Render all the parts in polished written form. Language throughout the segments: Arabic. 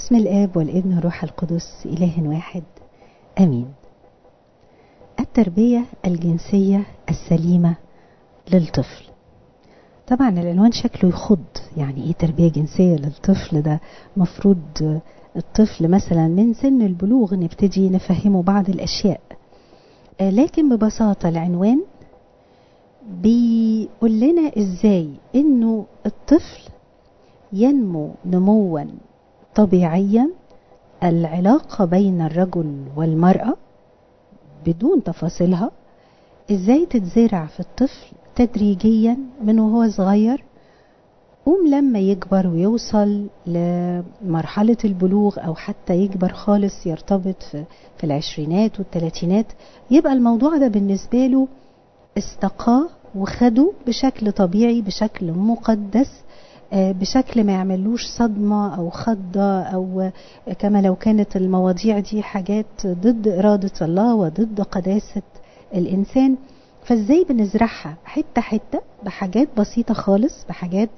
باسم الآب والابن والروح القدس إله واحد آمين. التربية الجنسية السليمة للطفل. طبعا العنوان شكله يخض، يعني ايه تربية جنسية للطفل؟ ده مفروض الطفل مثلا من سن البلوغ نبتدي نفهمه بعض الأشياء، لكن ببساطة العنوان بيقول لنا ازاي انه الطفل ينمو نموا طبيعيا. العلاقة بين الرجل والمرأة بدون تفاصيلها ازاي تتزرع في الطفل تدريجيا من وهو صغير، لما يكبر ويوصل لمرحلة البلوغ او حتى يكبر خالص يرتبط في العشرينات والثلاثينات، يبقى الموضوع ده بالنسبة له استقاه وخده بشكل طبيعي، بشكل مقدس، بشكل ما يعملوش صدمة أو خضة، أو كما لو كانت المواضيع دي حاجات ضد إرادة الله وضد قداسة الإنسان. فإزاي بنزرعها حتة حتة بحاجات بسيطة خالص، بحاجات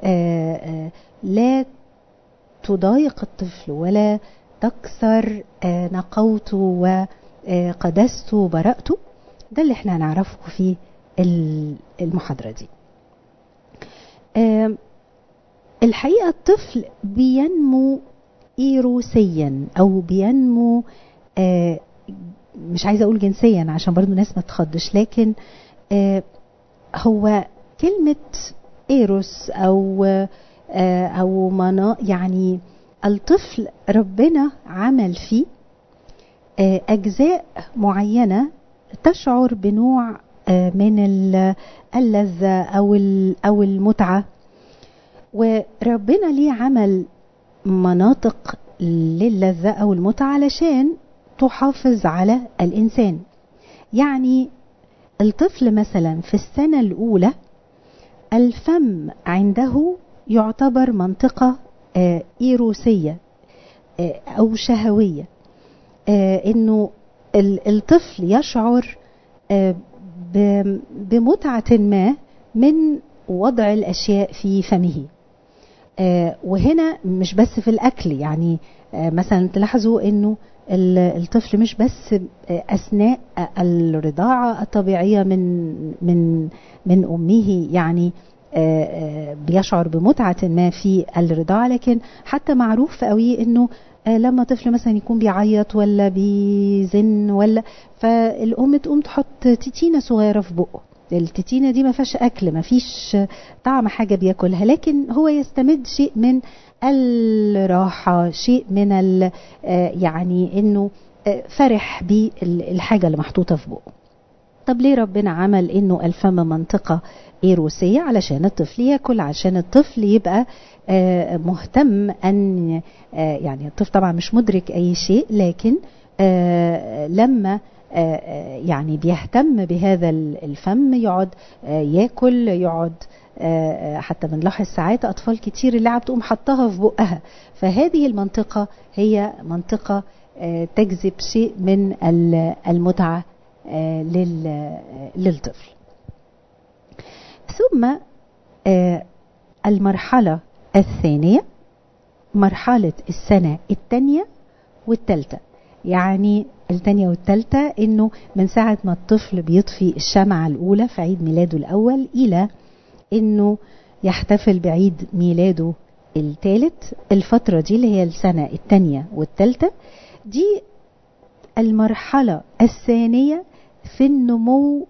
لا تضايق الطفل ولا تكسر نقوته وقداسته وبراءته. ده اللي احنا هنعرفه في المحاضرة دي. الحقيقة الطفل بينمو إيروسيا أو بينمو مش عايزة أقول جنسيا عشان برضو ناس ما تخضش، لكن هو كلمة إيروس أو يعني الطفل ربنا عمل فيه أجزاء معينة تشعر بنوع من اللذة أو المتعة، وربنا ليه عمل مناطق للذة أو المتعة علشان تحافظ على الإنسان. يعني الطفل مثلا في السنة الأولى الفم عنده يعتبر منطقة إيروسية أو شهوية، إنه الطفل يشعر بمتعة ما من وضع الأشياء في فمه. وهنا مش بس في الأكل، يعني مثلا تلاحظوا إنه الطفل مش بس أثناء الرضاعة الطبيعية من أمه يعني بيشعر بمتعة ما في الرضاعة، لكن حتى معروف قوي إنه لما طفل مثلا يكون بيعيط ولا بيزن ولا فالأم تقوم تحط تيتينة صغيرة في بقه. التيتينة دي ما فيهاش أكل، ما فيش طعم حاجة بياكلها، لكن هو يستمد شيء من الراحة، شيء من يعني إنه فرح بالحاجة اللي محطوطة في بقه. طب ليه ربنا عمل إنه الفم منطقة إيروسية؟ علشان الطفل يأكل، عشان الطفل يبقى مهتم أن يعني الطفل طبعا مش مدرك أي شيء، لكن لما يعني بيهتم بهذا الفم يقعد ياكل، يقعد حتى بنلاحظ ساعات أطفال كتير اللعب تقوم حطها في بقها. فهذه المنطقة هي منطقة تجذب شيء من المتعة للطفل. ثم المرحلة الثانية مرحلة السنة الثانية والثالثة. يعني الثانية والثالثة إنه من ساعة ما الطفل بيطفي الشمعة الأولى في عيد ميلاده الأول إلى إنه يحتفل بعيد ميلاده الثالث، الفترة دي اللي هي السنة الثانية والثالثة دي المرحلة الثانية في النمو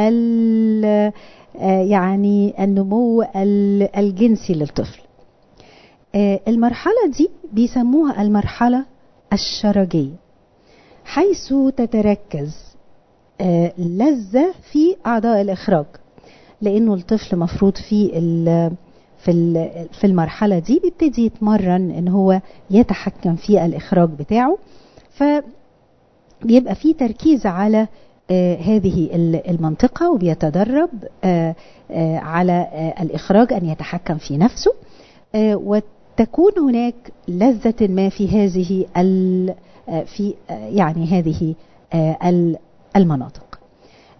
يعني النمو الجنسي للطفل. المرحلة دي بيسموها المرحلة الشرجية، حيث تتركز لذة في أعضاء الإخراج، لأنه الطفل مفروض في المرحلة دي بيبتدي يتمرن إن هو يتحكم في الإخراج بتاعه، فبيبقى فيه تركيز على هذه المنطقة، وبيتدرب على الإخراج أن يتحكم في نفسه، وتكون هناك لذة ما في هذه في يعني هذه المناطق.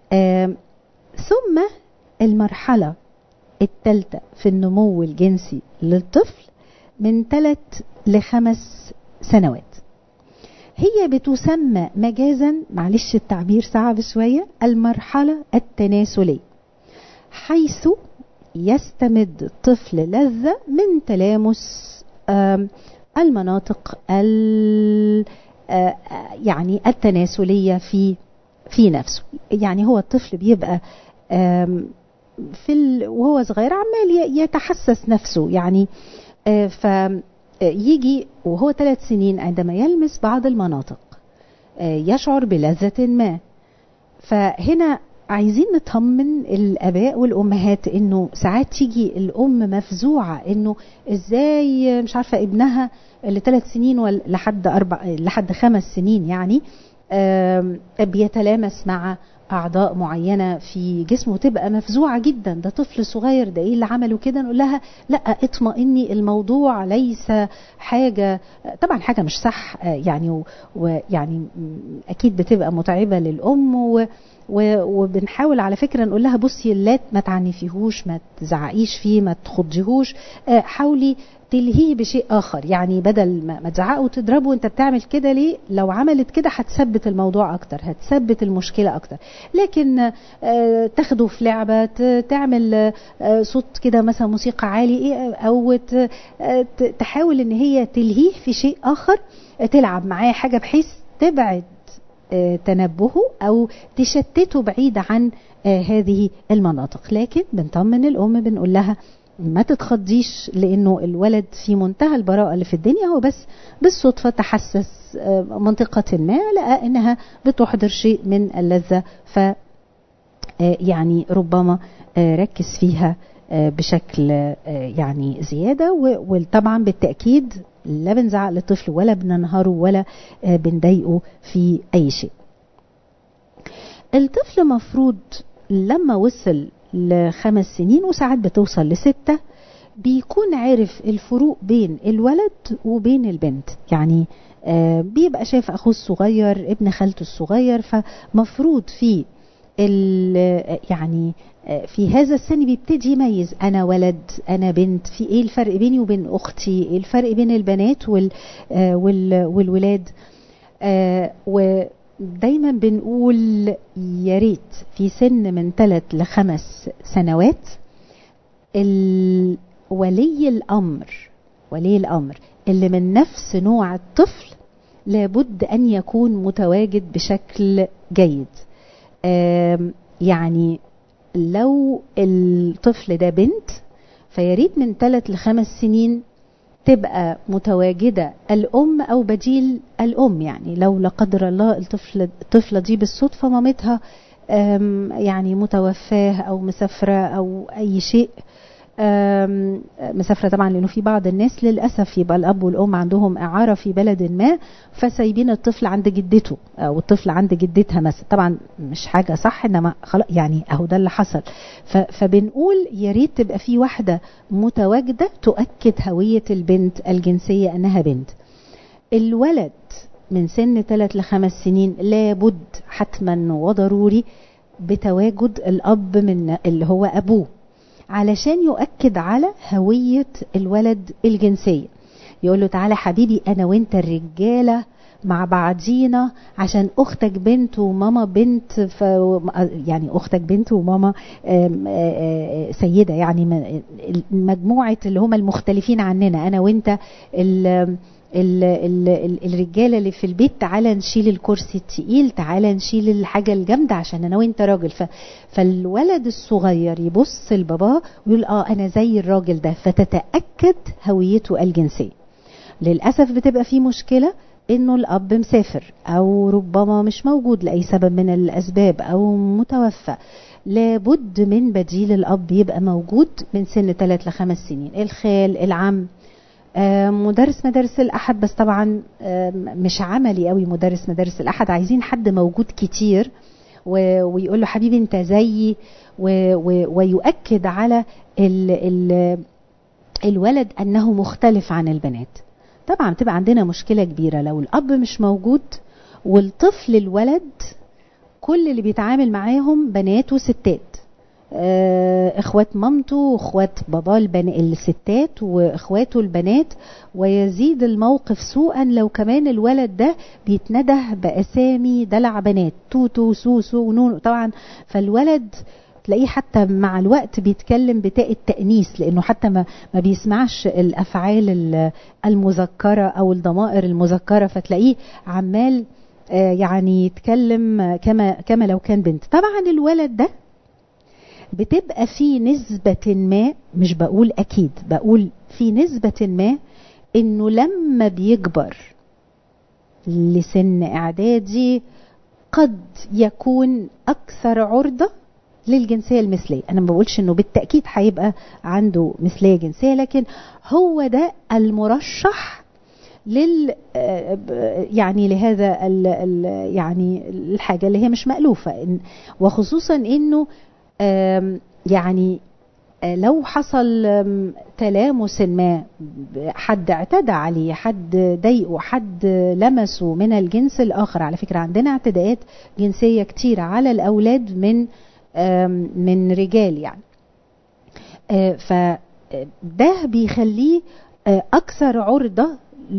ثم المرحلة الثالثة في النمو الجنسي للطفل من 3 ل5 سنوات. هي بتسمى مجازا، معلش التعبير صعب شوية، المرحلة التناسلية، حيث يستمد الطفل لذة من تلامس المناطق يعني التناسلية في نفسه. يعني هو الطفل بيبقى وهو صغير عمال يتحسس نفسه، يعني فيجي وهو 3 سنين عندما يلمس بعض المناطق يشعر بلذة ما. فهنا عايزين نطمن الآباء والأمهات إنه ساعات تيجي الأم مفزوعة إنه إزاي مش عارفة ابنها اللي 3 سنين لحد 5 سنين يعني بيتلامس مع أعضاء معينة في جسمه، تبقى مفزوعة جدا، ده طفل صغير، ده إيه اللي عمله كده؟ نقول لها لا اطمئني، الموضوع ليس حاجة، طبعا حاجة مش صح يعني، ويعني أكيد بتبقى متعبة للأم، وبنحاول على فكرة نقول لها بصي لا ما تعنفيهوش، ما تزعقيش فيه، ما تخضيهوش، حاولي تلهيه بشيء آخر. يعني بدل ما تزعقه وتضربه وانت بتعمل كده ليه، لو عملت كده هتثبت الموضوع أكتر، هتثبت المشكلة أكتر. لكن تاخده في لعبة، تعمل صوت كده مثلا موسيقى عالي، أو تحاول ان هي تلهيه في شيء آخر، تلعب معاه حاجة بحيث تبعد تنبهه أو تشتته بعيد عن هذه المناطق. لكن بنطمن الأم، بنقول لها ما تتخضيش، لأنه الولد في منتهى البراءة اللي في الدنيا، هو بس بالصدفة تحسس منطقة ما، لقى إنها بتحضر شيء من اللذة، يعني ربما ركز فيها بشكل يعني زيادة. وطبعا بالتأكيد لا بنزعق للطفل ولا بننهره ولا بنضايقه في أي شيء. الطفل مفروض لما وصل ل5 سنين وساعات بتوصل ل6 بيكون عارف الفروق بين الولد وبين البنت، يعني بيبقى شايف أخوه الصغير، ابن خالته الصغير، فمفروض في يعني في هذا السن بيبتدي يميز أنا ولد أنا بنت، في إيه الفرق بيني وبين أختي، إيه الفرق بين البنات والولاد. ودايما بنقول يا ريت في سن من 3 ل5 سنوات ولي الأمر اللي من نفس نوع الطفل لابد أن يكون متواجد بشكل جيد. يعني لو الطفل ده بنت فياريت من 3 ل5 سنين تبقى متواجدة الأم أو بديل الأم. يعني لو لا قدر الله الطفلة دي بالصدفة مامتها يعني متوفاه أو مسافرة أو أي شيء، مسافرة طبعا، لأنه في بعض الناس للأسف يبقى الأب والأم عندهم إعارة في بلد ما، فسايبين الطفل عند جدته أو الطفل عند جدتها مثلا. طبعا مش حاجة صح، إنما خلاص يعني أهو ده اللي حصل. فبنقول يا ريت تبقى في واحدة متواجدة تؤكد هوية البنت الجنسية أنها بنت. الولد من سن 3 ل5 سنين لابد حتما وضروري بتواجد الأب من اللي هو أبوه، علشان يؤكد على هوية الولد الجنسية. يقول له تعالى حبيبي أنا وانت الرجالة مع بعضينا، عشان أختك بنت وماما بنت، يعني أختك بنت وماما سيدة، يعني مجموعة اللي هم المختلفين عننا، أنا وانت الرجاله اللي في البيت، تعالى نشيل الكرسي التقيل، تعالى نشيل الحاجه الجامده عشان انا وانت راجل. فالولد الصغير يبص لباباه ويقول انا زي الراجل ده، فتتاكد هويته الجنسيه. للاسف بتبقى في مشكله انه الاب مسافر او ربما مش موجود لاي سبب من الاسباب او متوفى، لابد من بديل الاب يبقى موجود من سن 3 ل5 سنين. الخال، العم، مدرس مدارس الأحد، بس طبعا مش عملي قوي مدرس مدارس الأحد، عايزين حد موجود كتير ويقول له حبيبي انت زيي، ويؤكد على الولد أنه مختلف عن البنات. طبعا تبقى عندنا مشكلة كبيرة لو الأب مش موجود والطفل الولد كل اللي بيتعامل معاهم بنات وستات، اخوات مامته واخوات باباه الستات واخواته البنات، ويزيد الموقف سوءا لو كمان الولد ده بيتنده باسامي دلع بنات، توتو وسوسو ونونو طبعا. فالولد تلاقيه حتى مع الوقت بيتكلم بتاء التأنيث، لانه حتى ما بيسمعش الافعال المذكرة او الضمائر المذكرة، فتلاقيه عمال يعني يتكلم كما لو كان بنت. طبعا الولد ده بتبقى في نسبة ما، مش بقول اكيد، بقول في نسبة ما، انه لما بيكبر لسن اعدادي قد يكون اكثر عرضة للجنسية المثلية. انا ما بقولش انه بالتأكيد هيبقى عنده مثلية جنسية، لكن هو ده المرشح يعني لهذا يعني الحاجة اللي هي مش مألوفة، وخصوصا انه يعني لو حصل تلامس ما، حد اعتدى عليه، حد ضايقه، حد لمسه من الجنس الآخر. على فكرة عندنا اعتداءات جنسية كتير على الأولاد من رجال يعني، فده بيخليه أكثر عرضة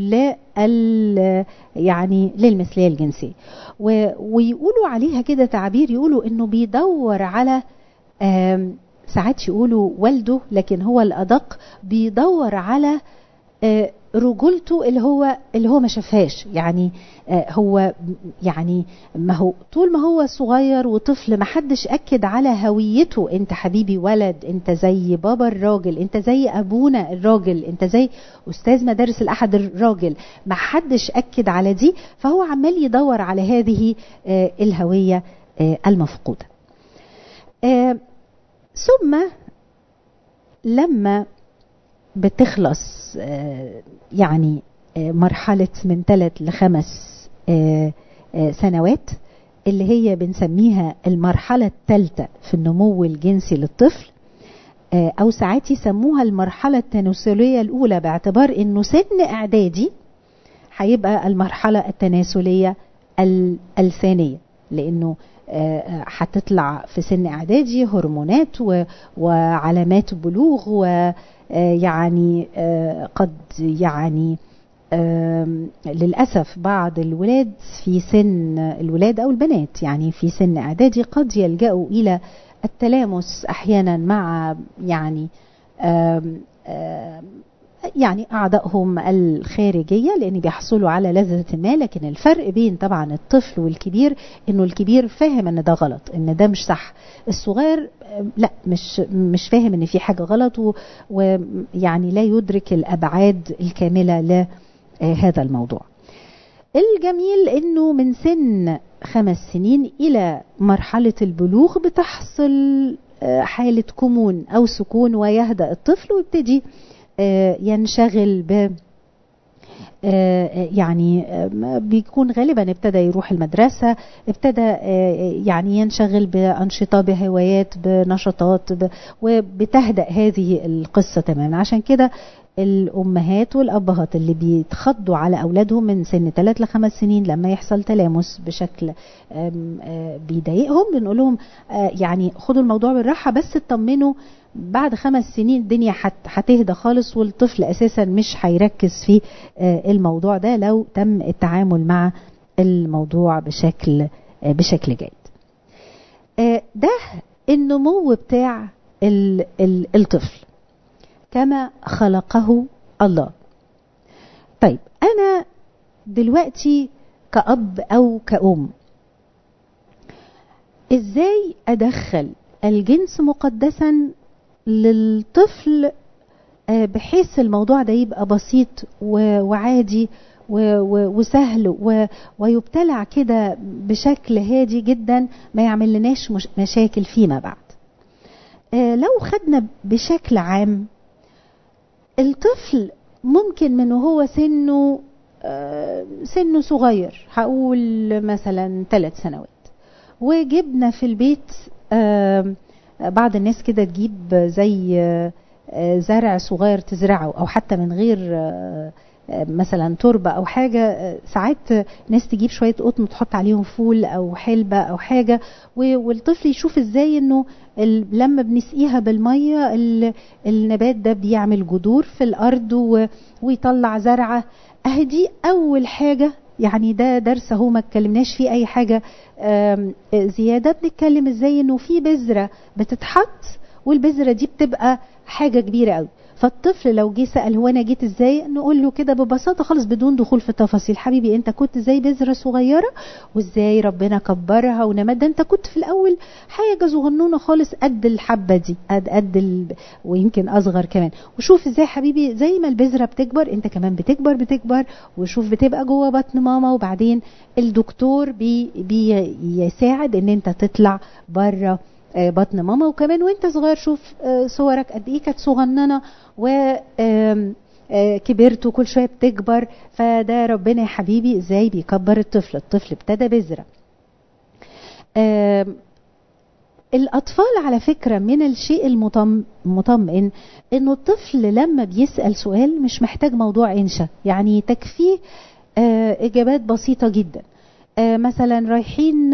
يعني للمثلية الجنسية. ويقولوا عليها كده تعبير، يقولوا انه بيدور على ساعات يقولوا والده، لكن هو الأدق بيدور على رجولته اللي هو ما شافهاش. يعني هو يعني ما هو طول ما هو صغير وطفل ما حدش أكد على هويته، انت حبيبي ولد، انت زي بابا الراجل، انت زي أبونا الراجل، انت زي أستاذ مدارس الأحد الراجل، ما حدش أكد على دي، فهو عمال يدور على هذه الهوية المفقودة. ثم لما بتخلص يعني مرحلة من 3 ل 5 سنوات، اللي هي بنسميها المرحلة الثالثة في النمو الجنسي للطفل، أو ساعات يسموها المرحلة التناسلية الأولى، باعتبار إنه سن إعدادي هيبقى المرحلة التناسلية الثانية، لأنه هتطلع في سن إعدادي هرمونات وعلامات بلوغ، ويعني قد يعني للأسف بعض الولاد في سن الولاد أو البنات يعني في سن إعدادي قد يلجأوا إلى التلامس أحيانا مع يعني أعضائهم الخارجية، لأن بيحصلوا على لذة ما. لكن الفرق بين طبعا الطفل والكبير إنه الكبير فاهم إن ده غلط، إن ده مش صح. الصغير لا، مش فاهم إن في حاجة غلط، ويعني لا يدرك الأبعاد الكاملة لهذا الموضوع. الجميل إنه من سن 5 سنين إلى مرحلة البلوغ بتحصل حالة كمون أو سكون، ويهدأ الطفل ويبتدي ينشغل يعني بيكون غالبا ابتدى يروح المدرسة، ابتدى يعني ينشغل بأنشطة، بهوايات، بنشاطات، وبتهدأ هذه القصة تماما. عشان كده الأمهات والأبهات اللي بيتخضوا على أولادهم من سن 3 ل 5 سنين لما يحصل تلامس بشكل بيضايقهم، بنقول لهم يعني خدوا الموضوع بالراحة، بس اطمنوا بعد 5 سنين الدنيا هتهدى خالص، والطفل أساسا مش هيركز في الموضوع ده لو تم التعامل مع الموضوع بشكل جيد. ده النمو بتاع الطفل كما خلقه الله. طيب أنا دلوقتي كأب أو كأم إزاي أدخل الجنس مقدسا للطفل بحيث الموضوع ده يبقى بسيط وعادي وسهل ويبتلع كده بشكل هادي جدا، ما يعمل لناش مشاكل فيما بعد. لو خدنا بشكل عام، الطفل ممكن من وهو سنه صغير، هقول مثلا 3 سنوات، وجبنا في البيت بعض الناس كده تجيب زي زرع صغير تزرعه، او حتى من غير مثلا تربة او حاجة، ساعات ناس تجيب شوية قطن وتحط عليهم فول او حلبة او حاجة، والطفل يشوف ازاي انه لما بنسقيها بالمية النبات ده بيعمل جذور في الارض ويطلع زرعة. اهدي اول حاجة، يعني ده درس اهو ما اتكلمناش فيه اي حاجة زيادة، بنتكلم ازاي انه في بذرة بتتحط والبذرة دي بتبقى حاجة كبيرة قوي. فالطفل لو جه سأل هو انا جيت ازاي، نقول له كده ببساطة خالص بدون دخول في التفاصيل، حبيبي انت كنت زي بذرة صغيرة وازاي ربنا كبرها ونمت، ده انت كنت في الاول حاجة صغنونة خالص قد الحبة دي، ويمكن اصغر كمان. وشوف ازاي حبيبي زي ما البذرة بتكبر انت كمان بتكبر، وشوف بتبقى جوه بطن ماما، وبعدين الدكتور بيساعد ان انت تطلع بره بطن ماما. وكمان وانت صغير شوف صورك قد ايه كانت صغننه وكبرت وكل شويه بتكبر. فده ربنا يا حبيبي ازاي بيكبر الطفل ابتدى بذره. الاطفال على فكره من الشيء المطمئن انه الطفل لما بيسال سؤال مش محتاج موضوع انشا، يعني تكفيه اجابات بسيطه جدا. مثلا رايحين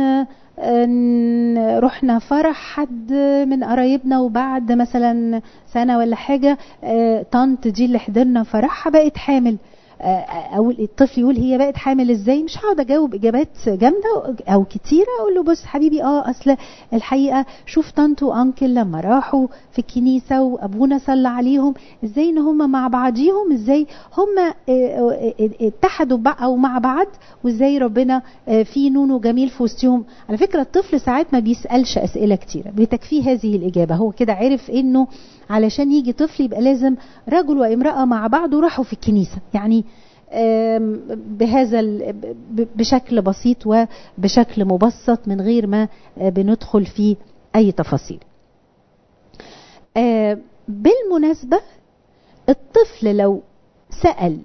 رحنا فرح حد من قرايبنا، وبعد مثلا سنة ولا حاجة طنط دي اللي حضرنا فرحها بقت حامل، او الطفل يقول هي بقت حامل ازاي، مش هقعد اجاوب اجابات جامده او كتيره، اقول له بص حبيبي اصل الحقيقه شوف طنط وانكل لما راحوا في الكنيسه وابونا صلى عليهم ازاي ان هم مع بعضيهم، ازاي هم اتحدوا او مع بعض، وازاي ربنا في نونو جميل في وسطهم. على فكره الطفل ساعات ما بيسالش اسئله كتيره، بتكفيه هذه الاجابه، هو كده عرف انه علشان يجي طفل يبقى لازم رجل وامرأة مع بعض وراحوا في الكنيسة، يعني بهذا بشكل بسيط وبشكل مبسط من غير ما بندخل في أي تفاصيل. بالمناسبة الطفل لو سأل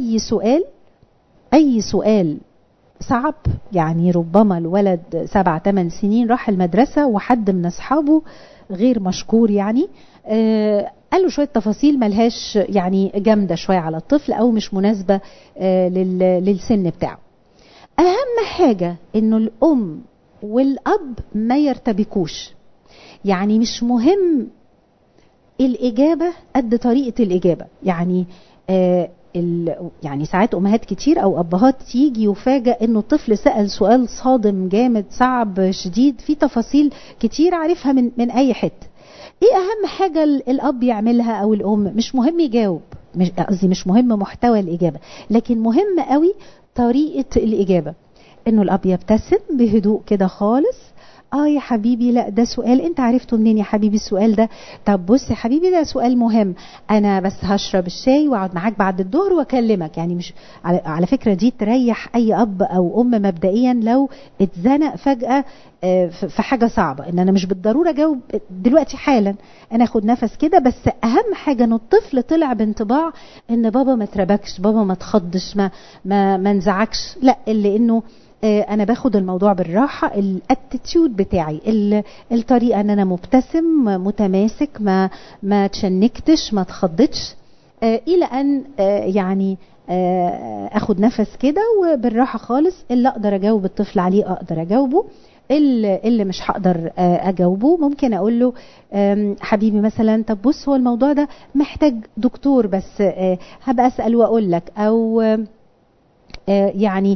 أي سؤال صعب، يعني ربما الولد 7-8 سنين راح المدرسة وحد من أصحابه غير مشكور يعني قال له شوية تفاصيل ملهاش يعني جامدة شوية على الطفل أو مش مناسبة للسن بتاعه، أهم حاجة إنه الأم والأب ما يرتبكوش، يعني مش مهم الإجابة قد طريقة الإجابة. يعني يعني ساعات أمهات كتير أو أبهات تيجي يفاجأ إنه الطفل سأل سؤال صادم جامد صعب شديد في تفاصيل كتير عارفها من أي حتة. إيه أهم حاجة الأب يعملها أو الأم؟ مش مهم يجاوب، مش مهم محتوى الإجابة، لكن مهم قوي طريقة الإجابة، إنه الأب يبتسم بهدوء كده خالص. يا حبيبي لا ده سؤال انت عرفته منين يا حبيبي السؤال ده؟ طب بص يا حبيبي ده سؤال مهم، انا بس هشرب الشاي واقعد معاك بعد الظهر واكلمك. يعني مش على فكرة دي تريح اي اب او ام مبدئيا لو اتزنق فجأة في حاجة صعبة، ان انا مش بالضرورة اجاوب دلوقتي حالا، انا اخد نفس كده. بس اهم حاجة ان الطفل طلع بانطباع ان بابا ما تربكش، بابا ما تخضش، ما انزعكش، لا اللي انه انا باخد الموضوع بالراحه، الاتيتيود بتاعي، الطريقه ان انا مبتسم متماسك، ما تشنكتش ما تخضتش، الى ان يعني اخد نفس كده وبالراحه خالص. اللي اقدر اجاوب الطفل عليه اقدر اجاوبه، اللي مش هقدر اجاوبه ممكن اقول له حبيبي مثلا طب بص هو الموضوع ده محتاج دكتور، بس هبقى اسال واقول لك، او يعني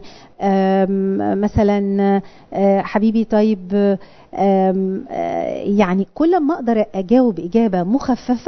مثلا حبيبي طيب يعني كل ما اقدر اجاوب اجابه مخففه.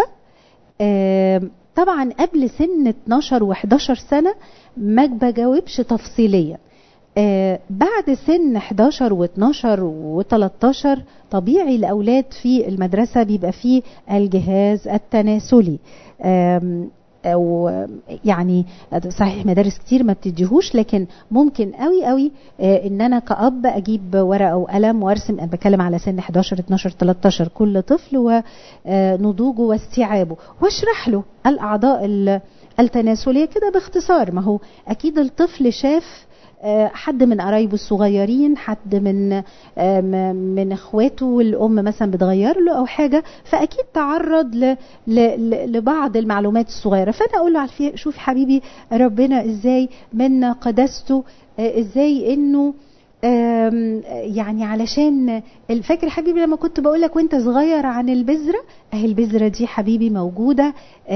طبعا قبل سن 12 و11 سنه ما بجاوبش تفصيليا، بعد سن 11 و12 و13 طبيعي الاولاد في المدرسه بيبقى فيه الجهاز التناسلي، او يعني صحيح مدارس كتير ما بتديهوش، لكن ممكن قوي قوي ان انا كأب اجيب ورقه وقلم وارسم. انا بتكلم على سن 11 12 13 كل طفل ونضوجه واستيعابه، واشرح له الاعضاء التناسليه كده باختصار. ما هو اكيد الطفل شاف حد من قرايبه الصغيرين، حد من اخواته والام مثلا بتغير له او حاجه، فاكيد تعرض لبعض المعلومات الصغيره. فانا اقول له شوف حبيبي ربنا ازاي من قداسته، ازاي انه يعني علشان الفكر حبيبي لما كنت بقول لك وانت صغير عن البذره، اهي البذره دي حبيبي موجوده،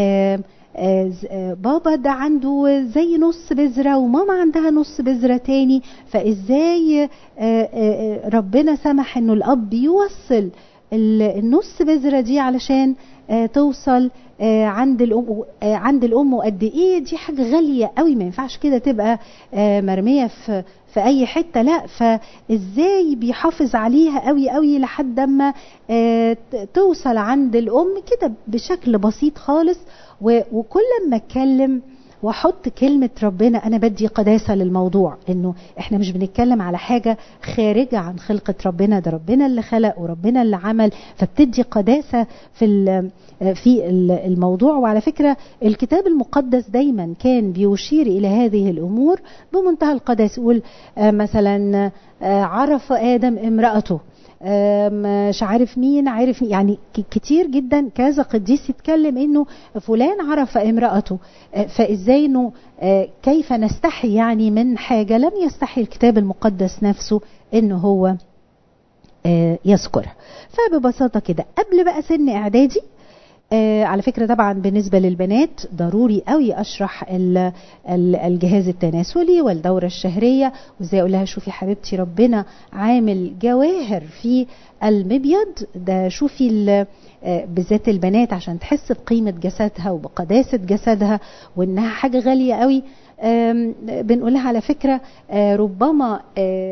بابا ده عنده زي نص بذرة وماما عندها نص بذرة تاني، فازاي ربنا سمح انه الاب يوصل النص بذرة دي علشان توصل عند الام، وقد ايه دي حاجة غالية قوي، ما ينفعش كده تبقى مرمية في اي حتة، لا، فازاي بيحافظ عليها قوي قوي لحد ما توصل عند الام كده بشكل بسيط خالص. وكل ما اتكلم واحط كلمة ربنا انا بدي قداسة للموضوع، انه احنا مش بنتكلم على حاجة خارجة عن خلقة ربنا، ده ربنا اللي خلق وربنا اللي عمل، فبتدي قداسة في الموضوع. وعلى فكرة الكتاب المقدس دايما كان بيشير الى هذه الامور بمنتهى القداسة. يقول مثلا عرف ادم امرأته، مش عارف مين عارف، يعني كتير جدا كذا قديس يتكلم انه فلان عرف امرأته. فازاي انه كيف نستحي يعني من حاجة لم يستحي الكتاب المقدس نفسه انه هو يذكرها. فببساطة كده قبل بقى سن اعدادي، على فكرة طبعا بالنسبة للبنات ضروري قوي اشرح الجهاز التناسلي والدورة الشهرية، وازاي اقول لها شوفي حبيبتي ربنا عامل جواهر في المبيض ده، شوفي بالذات البنات عشان تحس بقيمة جسدها وبقداسة جسدها وانها حاجة غالية قوي. بنقولها على فكرة ربما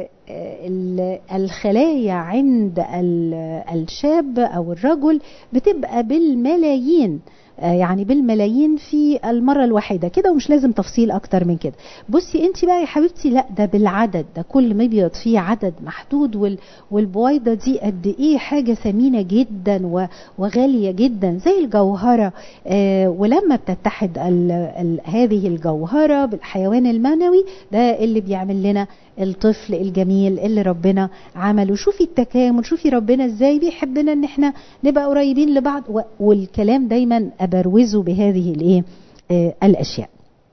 الخلايا عند الشاب او الرجل بتبقى بالملايين، يعني بالملايين في المرة الواحدة كده، ومش لازم تفصيل اكتر من كده. بصي انت بقى يا حبيبتي، لا ده بالعدد، ده كل مبيض فيه عدد محدود، والبويضة دي قد ايه حاجة ثمينة جدا وغالية جدا زي الجوهرة. ولما بتتحد هذه الجوهرة بالحيوان المنوي ده اللي بيعمل لنا الطفل الجميل اللي ربنا عمله. شوفي التكامل، شوفي ربنا ازاي بيحبنا ان احنا نبقى قريبين لبعض، والكلام دايما ابروزه بهذه الايه الاشياء.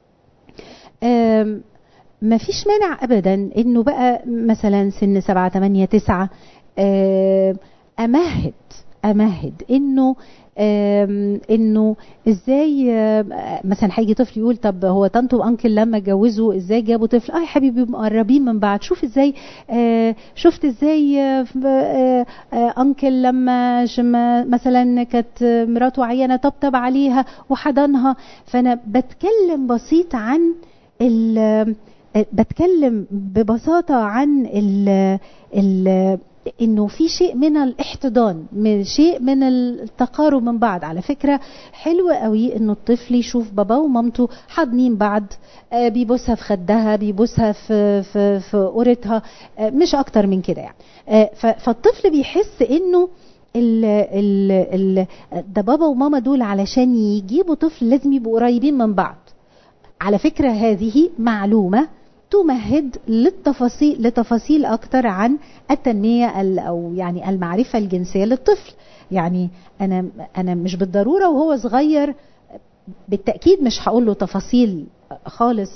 ما فيش مانع ابدا انه بقى مثلا سن 7 8 9 امهد انه ازاي مثلا هيجي طفل يقول طب هو طنط وانكل لما اتجوزوا ازاي جابوا طفل؟ يا حبيبي مقربين من بعض. شوف ازاي شفت ازاي انكل لما مثلا كانت مراته عيانه طبطب عليها وحضنها. فانا بتكلم ببساطه عن انه في شيء من الاحتضان، من شيء من التقارب من بعض. على فكرة حلو قوي انه الطفل يشوف بابا ومامته حاضنين بعض، بيبوسها في خدها، بيبوسها في قرتها، مش اكتر من كده يعني. فالطفل بيحس انه ده بابا وماما دول علشان يجيبوا طفل لازم يبقوا قريبين من بعض. على فكرة هذه معلومة تمهد لتفاصيل اكتر عن التنمية او يعني المعرفة الجنسية للطفل. يعني انا مش بالضرورة وهو صغير بالتأكيد مش هقول له تفاصيل خالص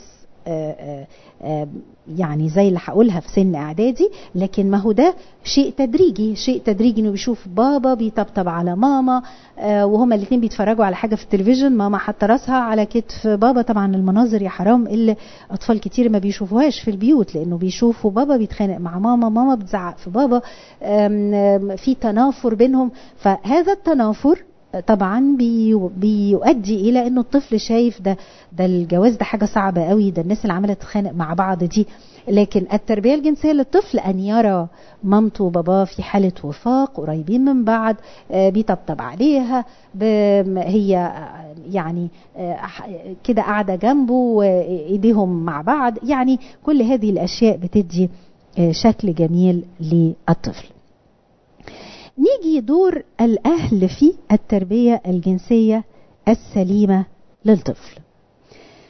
يعني زي اللي هقولها في سن اعدادي، لكن ما هو ده شيء تدريجي انه بيشوف بابا بيطبطب على ماما وهما الاثنين بيتفرجوا على حاجه في التلفزيون، ماما حاطه راسها على كتف بابا. طبعا المناظر يا حرام اللي اطفال كتير ما بيشوفوهاش في البيوت، لانه بيشوفوا بابا بيتخانق مع ماما، ماما بتزعق في بابا، في تنافر بينهم. فهذا التنافر طبعا بيؤدي الى انه الطفل شايف ده الجواز ده حاجه صعبه قوي، ده الناس اللي عماله تتخانق مع بعض دي. لكن التربيه الجنسيه للطفل ان يرى مامته وباباه في حاله وفاق قريبين من بعض، بيطبطب عليها، هي يعني كده قاعده جنبه ايديهم مع بعض، يعني كل هذه الاشياء بتدي شكل جميل للطفل. نيجي دور الأهل في التربية الجنسية السليمة للطفل.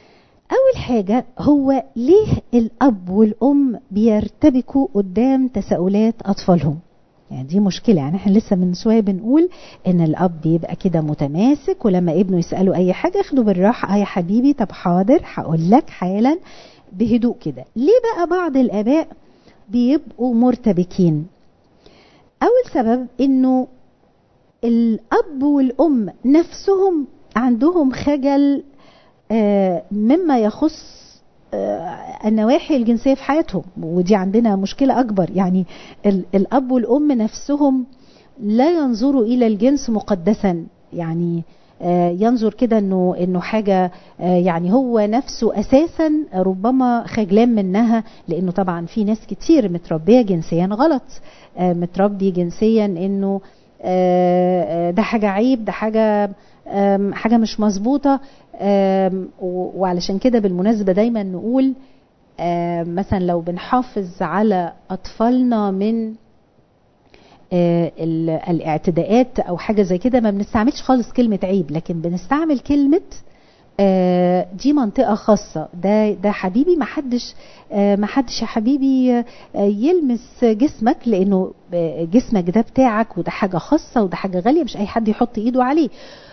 اول حاجة هو ليه الاب والام بيرتبكوا قدام تساؤلات اطفالهم؟ يعني دي مشكلة. يعني احنا لسه من شوية بنقول ان الاب بيبقى كده متماسك، ولما ابنه يسأله اي حاجة ياخده بالراحة، يا حبيبي طب حاضر هقول لك حالا، بهدوء كده. ليه بقى بعض الاباء بيبقوا مرتبكين؟ اول سبب انه الاب والام نفسهم عندهم خجل مما يخص النواحي الجنسية في حياتهم، ودي عندنا مشكلة أكبر. يعني الأب والأم نفسهم لا ينظروا إلى الجنس مقدسا، يعني ينظر كده إنه حاجة، يعني هو نفسه أساسا ربما خجلان منها، لأنه طبعا في ناس كتير متربية جنسيا غلط، متربي جنسيا إنه ده حاجة عيب، ده حاجة مش مظبوطة. وعلشان كده بالمناسبة دايما نقول مثلا لو بنحافظ على أطفالنا من الاعتداءات أو حاجة زي كده، ما بنستعملش خالص كلمة عيب، لكن بنستعمل كلمة دي منطقة خاصة، ده حبيبي، ما حدش يا حبيبي يلمس جسمك، لأنه جسمك ده بتاعك، وده حاجة خاصة، وده حاجة غالية، مش أي حد يحط إيده عليه.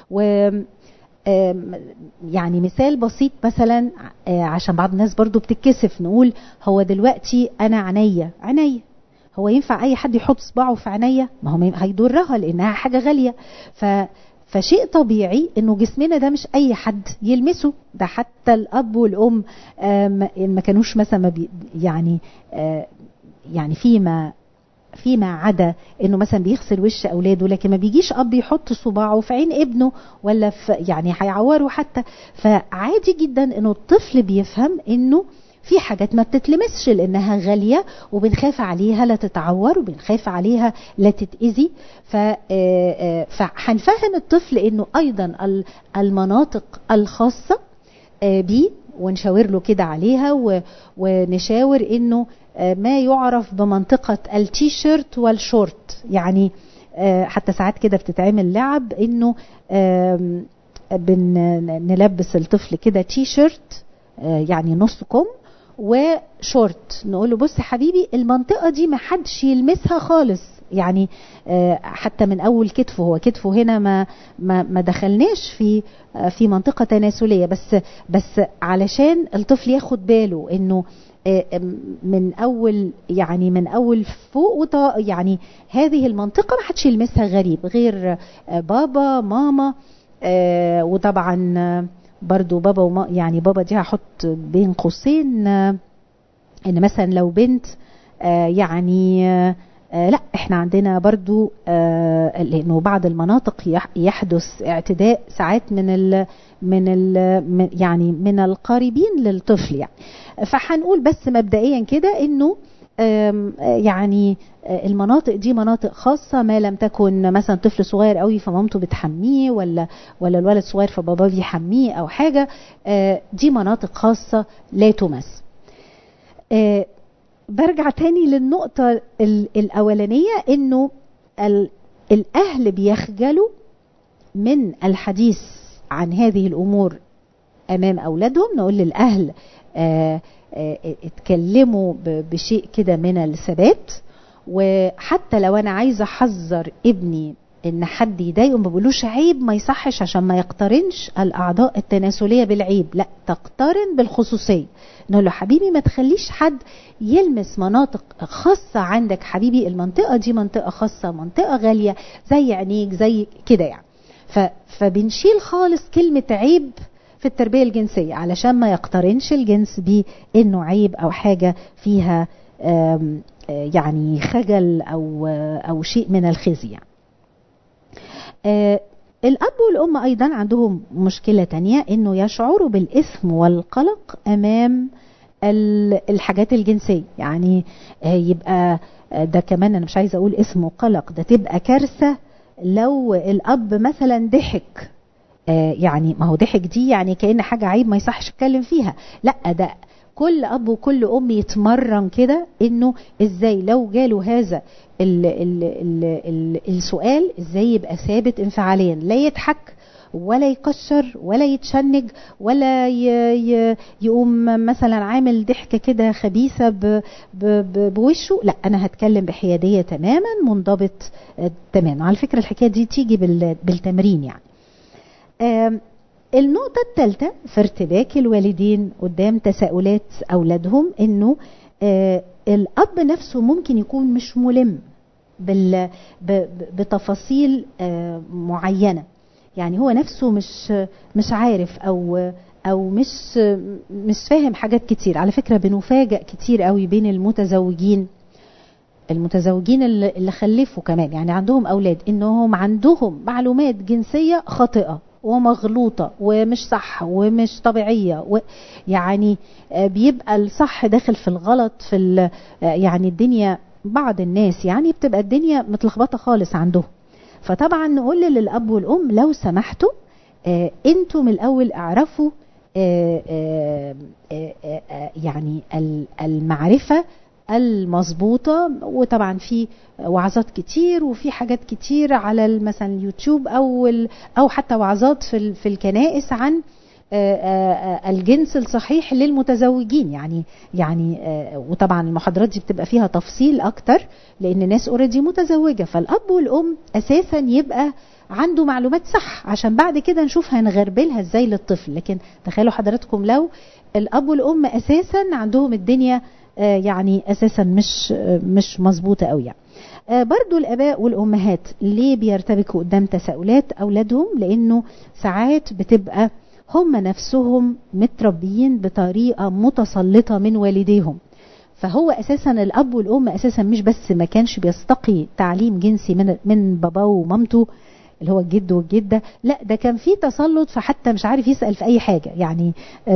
يعني مثال بسيط مثلا عشان بعض الناس برضو بتتكسف، نقول هو دلوقتي أنا عينيا هو ينفع أي حد يحط صباعه في عينيا؟ ما هو هيضرها لأنها حاجة غالية. فشيء طبيعي انه جسمنا ده مش اي حد يلمسه، ده حتى الاب والام ما كانوش مثلا يعني فيما عدا انه مثلا بيغسل وش اولاده، لكن ما بيجيش اب يحط صباعه في عين ابنه ولا يعني هيعوره حتى. فعادي جدا انه الطفل بيفهم انه في حاجات ما بتتلمسش لانها غالية، وبنخاف عليها لا تتعور، وبنخاف عليها لا تتأذي. فهنفهم الطفل انه ايضا المناطق الخاصة بيه، ونشاور له كده عليها، ونشاور انه ما يعرف بمنطقة التيشيرت والشورت. يعني حتى ساعات كده بتتعمل لعب انه نلبس الطفل كده تيشيرت يعني نص كم وشورت، نقول له بص حبيبي المنطقة دي ما حدش يلمسها خالص، يعني حتى من اول كتفه، هو كتفه هنا ما دخلناش في منطقة تناسلية، بس علشان الطفل ياخد باله انه من اول فوق يعني هذه المنطقة ما حدش يلمسها غريب غير بابا ماما. وطبعا برضو بابا وما، يعني بابا دي هحط بين قوسين ان مثلا لو بنت يعني لا احنا عندنا برضو لانه بعض المناطق يحدث اعتداء ساعات من القريبين للطفل يعني. فهنقول بس مبدئيا كده انه يعني المناطق دي مناطق خاصة، ما لم تكن مثلا طفل صغير قوي فمامته بتحميه، ولا الولد صغير فباباه بيحميه او حاجة، دي مناطق خاصة لا تمس. برجع تاني للنقطة الأولانية انه الأهل بيخجلوا من الحديث عن هذه الأمور أمام أولادهم. نقول للأهل اتكلموا بشيء كده من الثبات، وحتى لو أنا عايزة أحذر ابني إن حد يضايقه ما بقولوش عيب، ما يصحش، عشان ما يقترنش الأعضاء التناسلية بالعيب، لا تقترن بالخصوصية. نقول له حبيبي ما تخليش حد يلمس مناطق خاصة عندك، حبيبي المنطقة دي منطقة خاصة، منطقة غالية زي عينيك زي كده يعني. فبنشيل خالص كلمة عيب في التربية الجنسية علشان ما يقترنش الجنس بأنه عيب أو حاجة فيها يعني خجل أو شيء من الخزي يعني. الأب والأم أيضا عندهم مشكلة تانية، أنه يشعروا بالإثم والقلق أمام الحاجات الجنسية. يعني يبقى ده كمان أنا مش عايزة أقول إثم وقلق، ده تبقى كارثة لو الأب مثلا ضحك. يعني ما هو ضحك دي يعني كأن حاجة عيب ما يصحش اتكلم فيها، لا ده كل أب وكل أم يتمرن كده إنه إزاي لو جاله هذا السؤال إزاي يبقى ثابت انفعاليا، لا يضحك ولا يكشر ولا يتشنج ولا يقوم مثلا عامل ضحكة كده خبيثة بوشه. لا، أنا هتكلم بحيادية تماما، منضبط تماما. على فكرة الحكاية دي تيجي بالتمرين يعني. النقطة الثالثة في ارتباك الوالدين قدام تساؤلات أولادهم، إنه الأب نفسه ممكن يكون مش ملم بتفاصيل معينة، يعني هو نفسه مش عارف أو مش فاهم حاجات كتير. على فكرة بنفاجأ كتير قوي بين المتزوجين اللي خلفوا كمان، يعني عندهم أولاد، إنهم عندهم معلومات جنسية خاطئة ومغلوطة ومش صح ومش طبيعية، يعني بيبقى الصح داخل في الغلط يعني الدنيا، بعض الناس يعني بتبقى الدنيا متلخبطة خالص عندهم. فطبعا نقول للأب والأم لو سمحتوا انتوا من الأول اعرفوا يعني المعرفة المظبوطة. وطبعا في وعظات كتير وفي حاجات كتير على مثلا اليوتيوب او حتى وعظات في الكنائس عن الجنس الصحيح للمتزوجين، يعني وطبعا المحاضرات دي بتبقى فيها تفصيل اكتر لان الناس اوريدي متزوجة. فالاب والام اساسا يبقى عنده معلومات صح عشان بعد كده نشوف هنغربلها ازاي للطفل. لكن تخيلوا حضراتكم لو الاب والام اساسا عندهم الدنيا يعني اساسا مش مظبوطه قوي يعني. برضو الاباء والامهات ليه بيرتبكوا قدام تساؤلات اولادهم؟ لانه ساعات بتبقى هم نفسهم متربيين بطريقه متسلطه من والديهم. فهو اساسا الاب والام اساسا مش بس ما كانش بيستقي تعليم جنسي من باباه ومامته اللي هو الجد والجدة، لا ده كان فيه تسلط، فحتى مش عارف يسأل في أي حاجة. يعني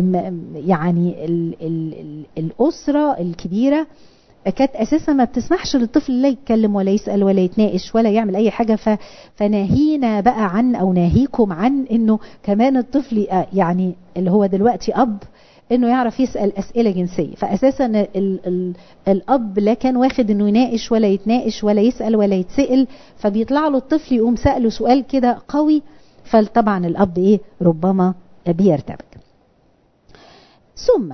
الأسرة الكبيرة كانت أساسا ما بتسمحش للطفل لا يتكلم ولا يسأل ولا يتناقش ولا يعمل أي حاجة. فناهينا بقى عن أو ناهيكم عن إنه كمان الطفل يعني اللي هو دلوقتي أب انه يعرف يسأل اسئلة جنسية. فاساسا الاب لا كان واخد انه يناقش ولا يتناقش ولا يسأل ولا يتسأل، فبيطلع له الطفل يقوم سأله سؤال كده قوي، فطبعا الاب ربما بيرتبك. ثم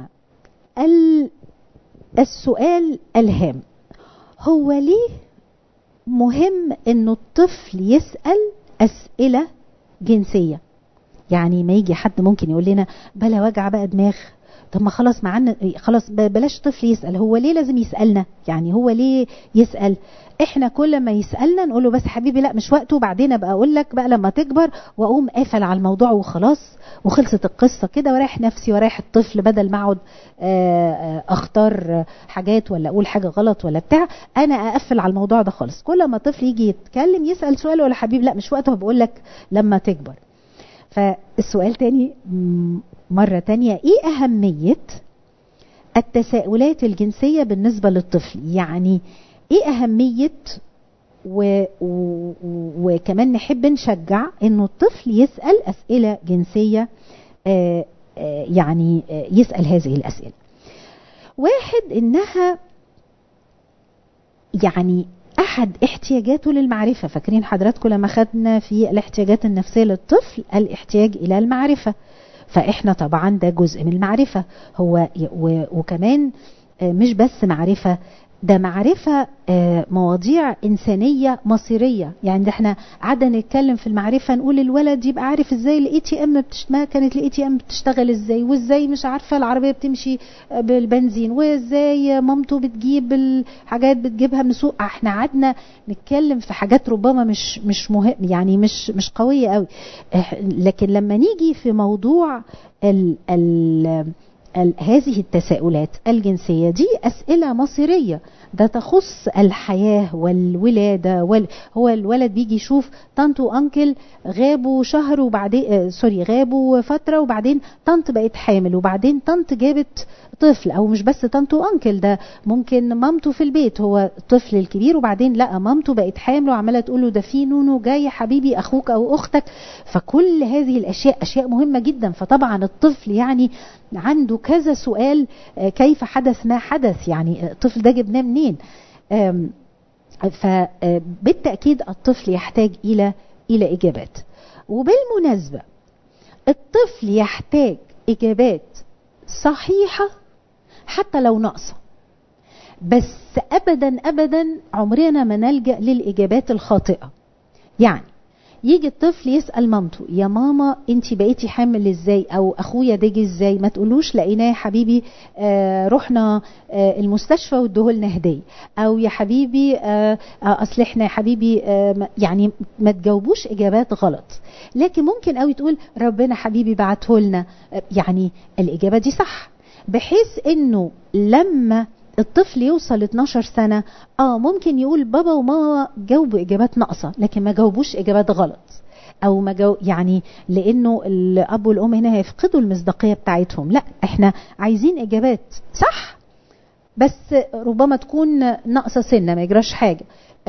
السؤال الهام، هو ليه مهم انه الطفل يسأل اسئلة جنسية؟ يعني ما يجي حد ممكن يقول لنا بلا وجع بقى دماغ، طب ما خلاص معنا، خلاص بلاش طفل يسأل. هو ليه لازم يسألنا؟ يعني هو ليه يسأل؟ احنا كل ما يسألنا نقول له بس حبيبي لا مش وقته، بعدين ابقى اقول لك بقى لما تكبر، واقوم قافل على الموضوع وخلاص وخلصت القصة كده، ورايح نفسي ورايح الطفل، بدل ما اقعد اختار حاجات ولا اقول حاجة غلط ولا بتاع، انا اقفل على الموضوع ده خالص. كل ما طفل يجي يتكلم يسأل سؤال، ولا حبيبي لا مش وقته، بقول لك لما تكبر. فالسؤال تاني مرة تانية، ايه اهمية التساؤلات الجنسية بالنسبة للطفل؟ يعني ايه اهمية وكمان نحب نشجع انه الطفل يسأل اسئلة جنسية، يعني يسأل هذه الاسئلة. واحد، انها يعني احد احتياجاته للمعرفة. فاكرين حضراتكم لما خدنا في الاحتياجات النفسية للطفل الاحتياج الى المعرفة، فاحنا طبعا ده جزء من المعرفة. هو وكمان مش بس معرفة، ده معرفة مواضيع إنسانية مصيرية. يعني ده احنا قعدنا نتكلم في المعرفة، نقول الولد يبقى عارف ازاي الاي تي ام ما كانت الاي تي ام بتشتغل ازاي، وازاي مش عارفة العربية بتمشي بالبنزين، وازاي مامته بتجيب الحاجات بتجيبها من السوق. احنا قعدنا نتكلم في حاجات ربما مش مهم، يعني مش قوية قوي. لكن لما نيجي في موضوع هذه التساؤلات الجنسية، دي أسئلة مصيرية، ده تخص الحياة والولادة. هو الولد بيجي يشوف طنط وأنكل غابوا شهر وبعدين غابوا فترة، وبعدين طنط بقت حامل، وبعدين طنط جابت طفل. أو مش بس طنط وأنكل، ده ممكن مامته في البيت، هو الطفل الكبير، وبعدين لا مامته بقت حامل وعمالة تقول له ده في نونو جاي حبيبي أخوك أو أختك. فكل هذه الأشياء أشياء مهمة جدا. فطبعا الطفل يعني عنده كذا سؤال، كيف حدث ما حدث، يعني الطفل ده جبناه منين؟ فبالتأكيد الطفل يحتاج إلى إجابات. وبالمناسبة الطفل يحتاج إجابات صحيحة حتى لو ناقصة، بس أبدا أبدا عمرنا ما نلجأ للإجابات الخاطئة. يعني يجي الطفل يسأل مامته: يا ماما انتي بقيتي حامل ازاي؟ او اخويا ده جه ازاي؟ ما تقولوش لقيناه يا حبيبي رحنا المستشفى وادوهولنا هديه، او يا حبيبي اصل احنا يا حبيبي يعني ما تجاوبوش اجابات غلط. لكن ممكن قوي تقول ربنا حبيبي بعتهولنا، يعني الاجابه دي صح، بحيث انه لما الطفل يوصل 12 سنة ممكن يقول بابا وماما جاوبوا إجابات ناقصة، لكن ما جاوبوش إجابات غلط، أو ما يعني لأنه الأب والأم هنا هيفقدوا المصداقية بتاعتهم. لا، احنا عايزين إجابات صح، بس ربما تكون ناقصة سنة، ما يجراش حاجة.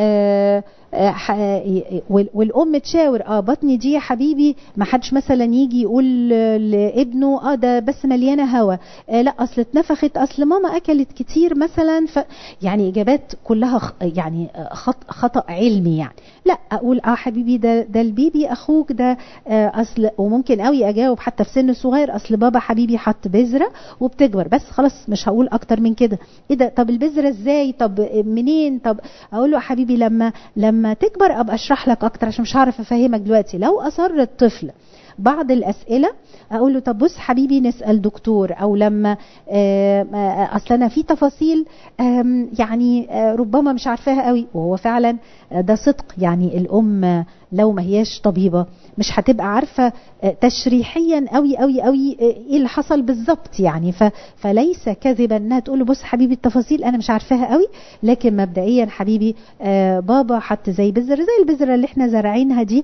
والام تشاور بطني دي يا حبيبي، ما حدش مثلا يجي يقول لابنه ده بس مليانه هوا، لا اصل اتنفخت، اصل ماما اكلت كتير مثلا، يعني اجابات كلها يعني خطأ علمي. يعني لا، اقول حبيبي ده البيبي اخوك ده اصل، وممكن قوي اجاوب حتى في سن صغير: اصل بابا حبيبي حط بذره وبتكبر، بس خلاص مش هقول اكتر من كده. ايه ده؟ طب البذره ازاي؟ طب منين؟ طب اقول له حبيبي لما تكبر ابقى اشرح لك اكتر، عشان مش هعرف افهمك دلوقتي. لو اصر الطفل بعض الاسئله اقول له: طب بص حبيبي نسال دكتور، او لما اصل انا في تفاصيل يعني ربما مش عارفاها قوي، وهو فعلا ده صدق. يعني الام لو ما هياش طبيبه مش هتبقى عارفه تشريحيا قوي قوي قوي ايه اللي حصل بالظبط. يعني فليس كذبا انها تقول له: بص حبيبي التفاصيل انا مش عارفاها قوي، لكن مبدئيا حبيبي بابا حط زي البذره اللي احنا زارعينها دي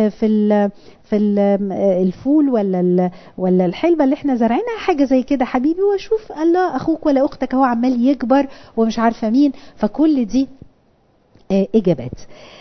في الفول ولا الحلبة اللي احنا زارعينها، حاجة زي كده حبيبي، واشوف الله اخوك ولا اختك هو عمال يكبر ومش عارفة مين. فكل دي اجابات.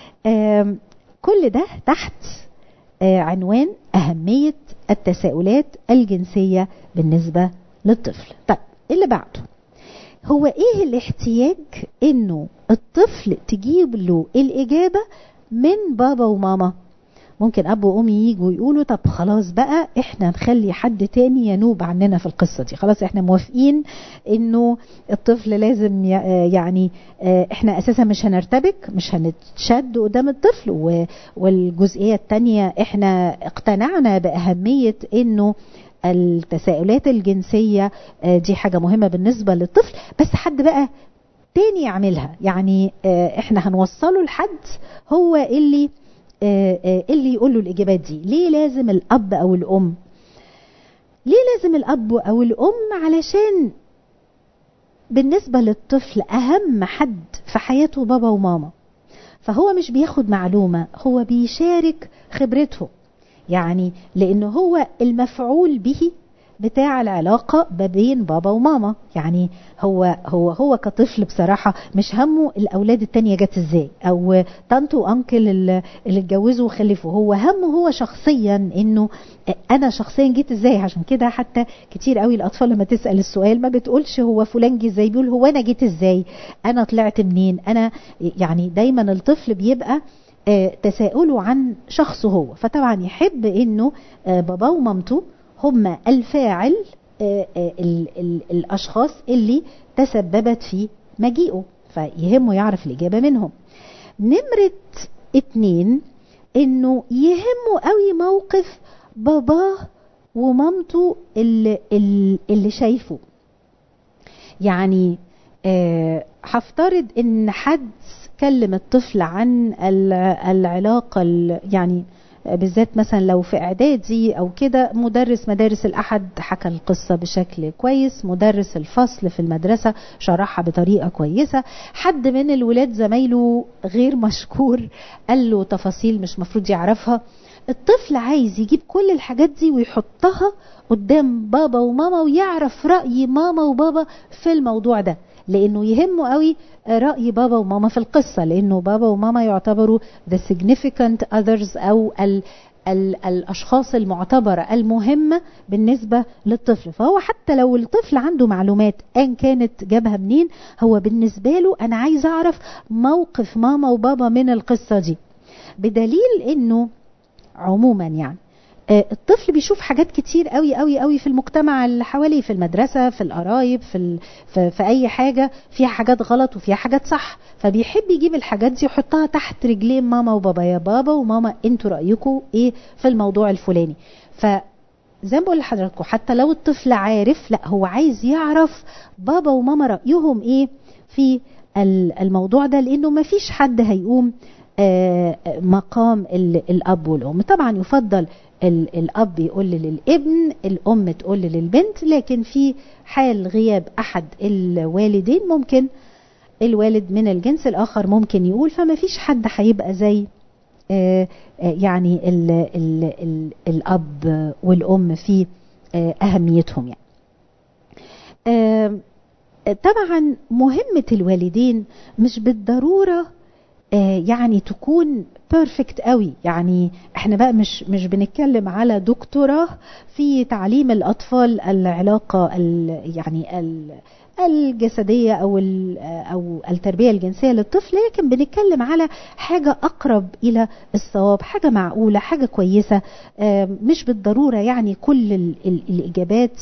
كل ده تحت عنوان أهمية التساؤلات الجنسية بالنسبة للطفل. طيب اللي بعده هو ايه الاحتياج انه الطفل تجيب له الإجابة من بابا وماما؟ ممكن اب وام ييجوا يقولوا: طب خلاص بقى احنا نخلي حد تاني ينوب عننا في القصة دي، خلاص احنا موافقين انه الطفل لازم يعني احنا اساسا مش هنرتبك، مش هنتشد قدام الطفل. والجزئية التانية احنا اقتنعنا بأهمية انه التساؤلات الجنسية دي حاجة مهمة بالنسبة للطفل، بس حد بقى تاني يعملها. يعني احنا هنوصله لحد هو اللي يقول له الإجابات دي. ليه لازم الأب أو الأم؟ ليه لازم الأب أو الأم؟ علشان بالنسبة للطفل أهم حد في حياته بابا وماما، فهو مش بياخد معلومة، هو بيشارك خبرته. يعني لأنه هو المفعول به بتاع العلاقة بين بابا وماما. يعني هو كطفل بصراحة مش همه الأولاد التانية جت ازاي، أو طنط وأنكل اللي اتجوزوا وخلفوا. هو همه هو شخصيا إنه أنا شخصيا جيت ازاي. عشان كده حتى كتير قوي الأطفال لما تسأل السؤال ما بتقولش هو فلان جه ازاي، بيقول هو أنا جيت ازاي، أنا طلعت منين، أنا. يعني دايما الطفل بيبقى تساؤله عن شخصه هو. فطبعا يحب إنه بابا ومامته هم الفاعل، الأشخاص اللي تسببت في مجيئه، فيهمه يعرف الإجابة منهم. نمرة 2 إنه يهمه قوي موقف باباه ومامته اللي شايفه. يعني هفترض إن حد كلم الطفل عن العلاقة، يعني بالذات مثلا لو في اعدادي او كده، مدرس مدارس الاحد حكى القصة بشكل كويس، مدرس الفصل في المدرسة شرحها بطريقة كويسة، حد من الولاد زمايله غير مشكور قال له تفاصيل مش مفروض يعرفها. الطفل عايز يجيب كل الحاجات دي ويحطها قدام بابا وماما، ويعرف رأي ماما وبابا في الموضوع ده، لانه يهمه قوي رأي بابا وماما في القصة، لانه بابا وماما يعتبروا the significant others، او الاشخاص المعتبرة المهمة بالنسبة للطفل. فهو حتى لو الطفل عنده معلومات ان كانت جابها منين، هو بالنسبة له انا عايز اعرف موقف ماما وبابا من القصة دي. بدليل انه عموما يعني الطفل بيشوف حاجات كتير قوي قوي قوي في المجتمع اللي حواليه، في المدرسة، في القرايب، في أي حاجة فيها حاجات غلط وفيها حاجات صح، فبيحب يجيب الحاجات دي يحطها تحت رجلين ماما وبابا. يا بابا وماما انتوا رأيكم ايه في الموضوع الفلاني؟ زي ما بقول لحضراتكم، حتى لو الطفل عارف، لا هو عايز يعرف بابا وماما رأيهم ايه في الموضوع ده، لانه ما فيش حد هيقوم مقام الاب والام. طبعا يفضل الاب يقول للابن، الام تقول للبنت، لكن في حال غياب احد الوالدين ممكن الوالد من الجنس الاخر ممكن يقول، فما فيش حد هيبقى زي يعني الاب والام في اهميتهم يعني. طبعا مهمة الوالدين مش بالضرورة يعني تكون بيرفكت قوي، يعني احنا بقى مش بنتكلم على دكتوراه في تعليم الاطفال العلاقة يعني الجسدية او التربية الجنسية للطفل، لكن بنتكلم على حاجة اقرب الى الصواب، حاجة معقولة، حاجة كويسة. مش بالضرورة يعني كل الاجابات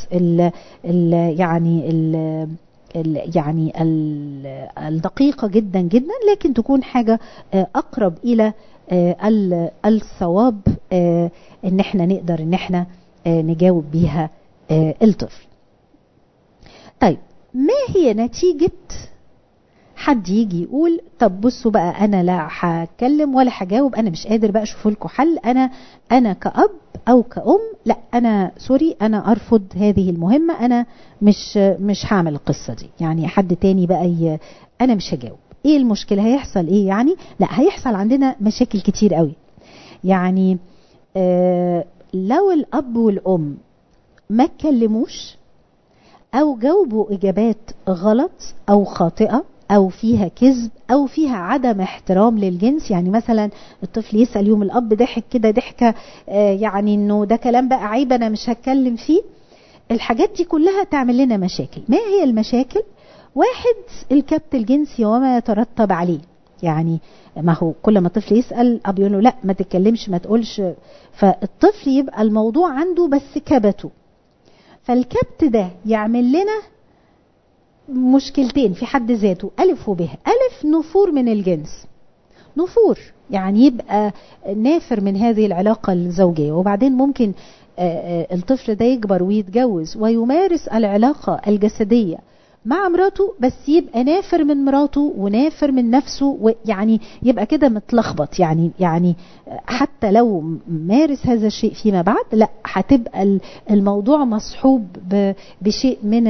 يعني الدقيقة جدا جدا، لكن تكون حاجة أقرب إلى الصواب، إن احنا نقدر إن احنا نجاوب بيها الطفل. طيب، ما هي نتيجة حد يجي يقول طب بصوا بقى أنا لا هتكلم ولا هجاوب، أنا مش قادر بقى، شوفوا لكم حل، أنا كأب أو كأم لا أنا سوري، أنا أرفض هذه المهمة، أنا مش هعمل القصة دي، يعني حد تاني بقى أنا مش هجاوب. إيه المشكلة؟ هيحصل إيه يعني؟ لا هيحصل عندنا مشاكل كتير قوي. يعني لو الأب والأم ما اتكلموش أو جاوبوا إجابات غلط أو خاطئة أو فيها كذب أو فيها عدم احترام للجنس، يعني مثلا الطفل يسأل يوم الأب ضحك كده ضحكة يعني إنه ده كلام بقى عيب أنا مش هتكلم فيه، الحاجات دي كلها تعمل لنا مشاكل. ما هي المشاكل؟ واحد، الكبت الجنسي وما يترتب عليه، يعني ما هو كل ما الطفل يسأل أب يقول له لا ما تتكلمش ما تقولش، فالطفل يبقى الموضوع عنده بس كبته، فالكبت ده يعمل لنا مشكلتين في حد ذاته، ألف وبه. ألف، نفور من الجنس، نفور يعني يبقى نافر من هذه العلاقة الزوجية، وبعدين ممكن الطفل ده يكبر ويتجوز ويمارس العلاقة الجسدية مع مراته، بس يبقى نافر من مراته ونافر من نفسه، ويعني يبقى كده متلخبط، يعني حتى لو مارس هذا الشيء فيما بعد لا هتبقى الموضوع مصحوب بشيء من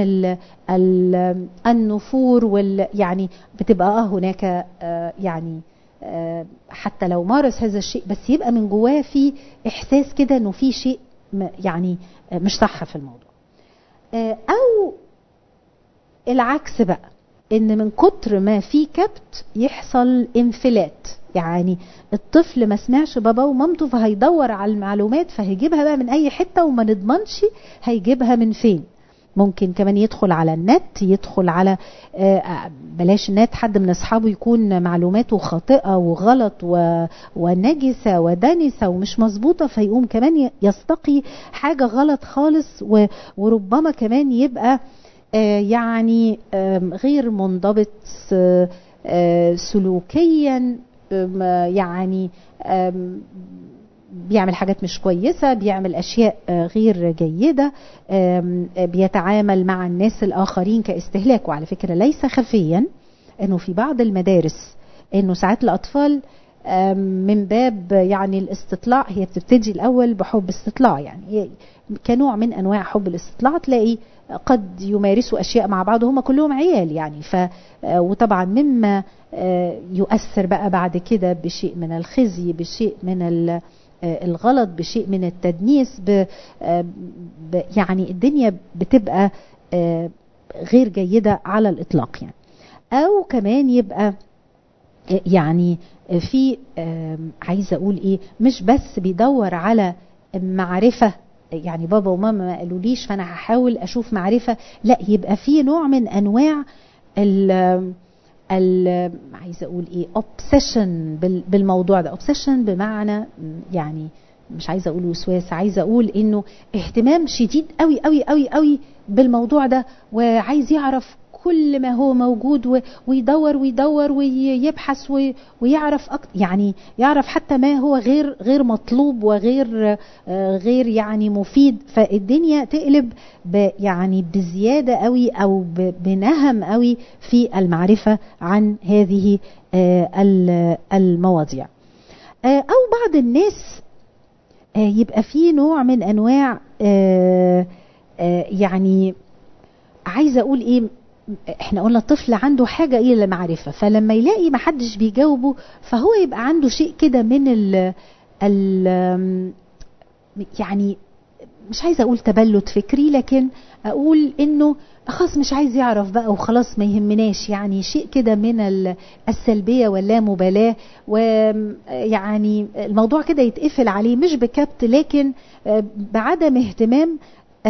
النفور يعني بتبقى هناك يعني حتى لو مارس هذا الشيء بس يبقى من جواه في احساس كده انه في شيء يعني مش صح في الموضوع. او العكس بقى، ان من كتر ما في كبت يحصل انفلات، يعني الطفل ما سمعش بابا ومامته فهيدور على المعلومات فهيجيبها بقى من اي حتة وما نضمنش هيجيبها من فين. ممكن كمان يدخل على النت، يدخل على بلاش النت، حد من اصحابه يكون معلوماته خاطئة وغلط ونجسة ودنسة ومش مظبوطة، فيقوم كمان يستقي حاجة غلط خالص، وربما كمان يبقى يعني غير منضبط سلوكيا، يعني بيعمل حاجات مش كويسة، بيعمل أشياء غير جيدة، بيتعامل مع الناس الآخرين كاستهلاك. وعلى فكرة ليس خفيا أنه في بعض المدارس أنه ساعات الأطفال من باب يعني الاستطلاع، هي بتبتدي الأول بحب استطلاع، يعني كنوع من أنواع حب الاستطلاع تلاقي قد يمارسوا أشياء مع بعض وهم كلهم عيال يعني، وطبعا مما يؤثر بقى بعد كده بشيء من الخزي، بشيء من الغلط، بشيء من التدنيس، يعني الدنيا بتبقى غير جيدة على الإطلاق يعني. أو كمان يبقى يعني في عايزة أقول إيه، مش بس بيدور على معرفة، يعني بابا وماما ما قالوليش فأنا هحاول أشوف معرفة، لا يبقى في نوع من أنواع عايزة أقول إيه obsession بالموضوع ده. obsession بمعنى يعني مش عايزه اقول وسواس، عايزه اقول انه اهتمام شديد قوي قوي قوي قوي بالموضوع ده، وعايز يعرف كل ما هو موجود ويدور ويدور ويبحث ويعرف يعني يعرف حتى ما هو غير مطلوب وغير غير يعني مفيد. فالدنيا تقلب يعني بزياده قوي او بنهم قوي في المعرفه عن هذه المواضيع. او بعض الناس يبقى فيه نوع من انواع يعني عايزه اقول ايه، احنا قلنا الطفل عنده حاجه الى المعرفه، فلما يلاقي ما حدش بيجاوبه فهو يبقى عنده شيء كده من ال يعني مش عايزه اقول تبلد فكري، لكن اقول انه خلاص مش عايز يعرف بقى وخلاص ما يهمناش، يعني شيء كده من السلبيه واللامبالاه، ويعني الموضوع كده يتقفل عليه مش بكبت لكن بعدم اهتمام،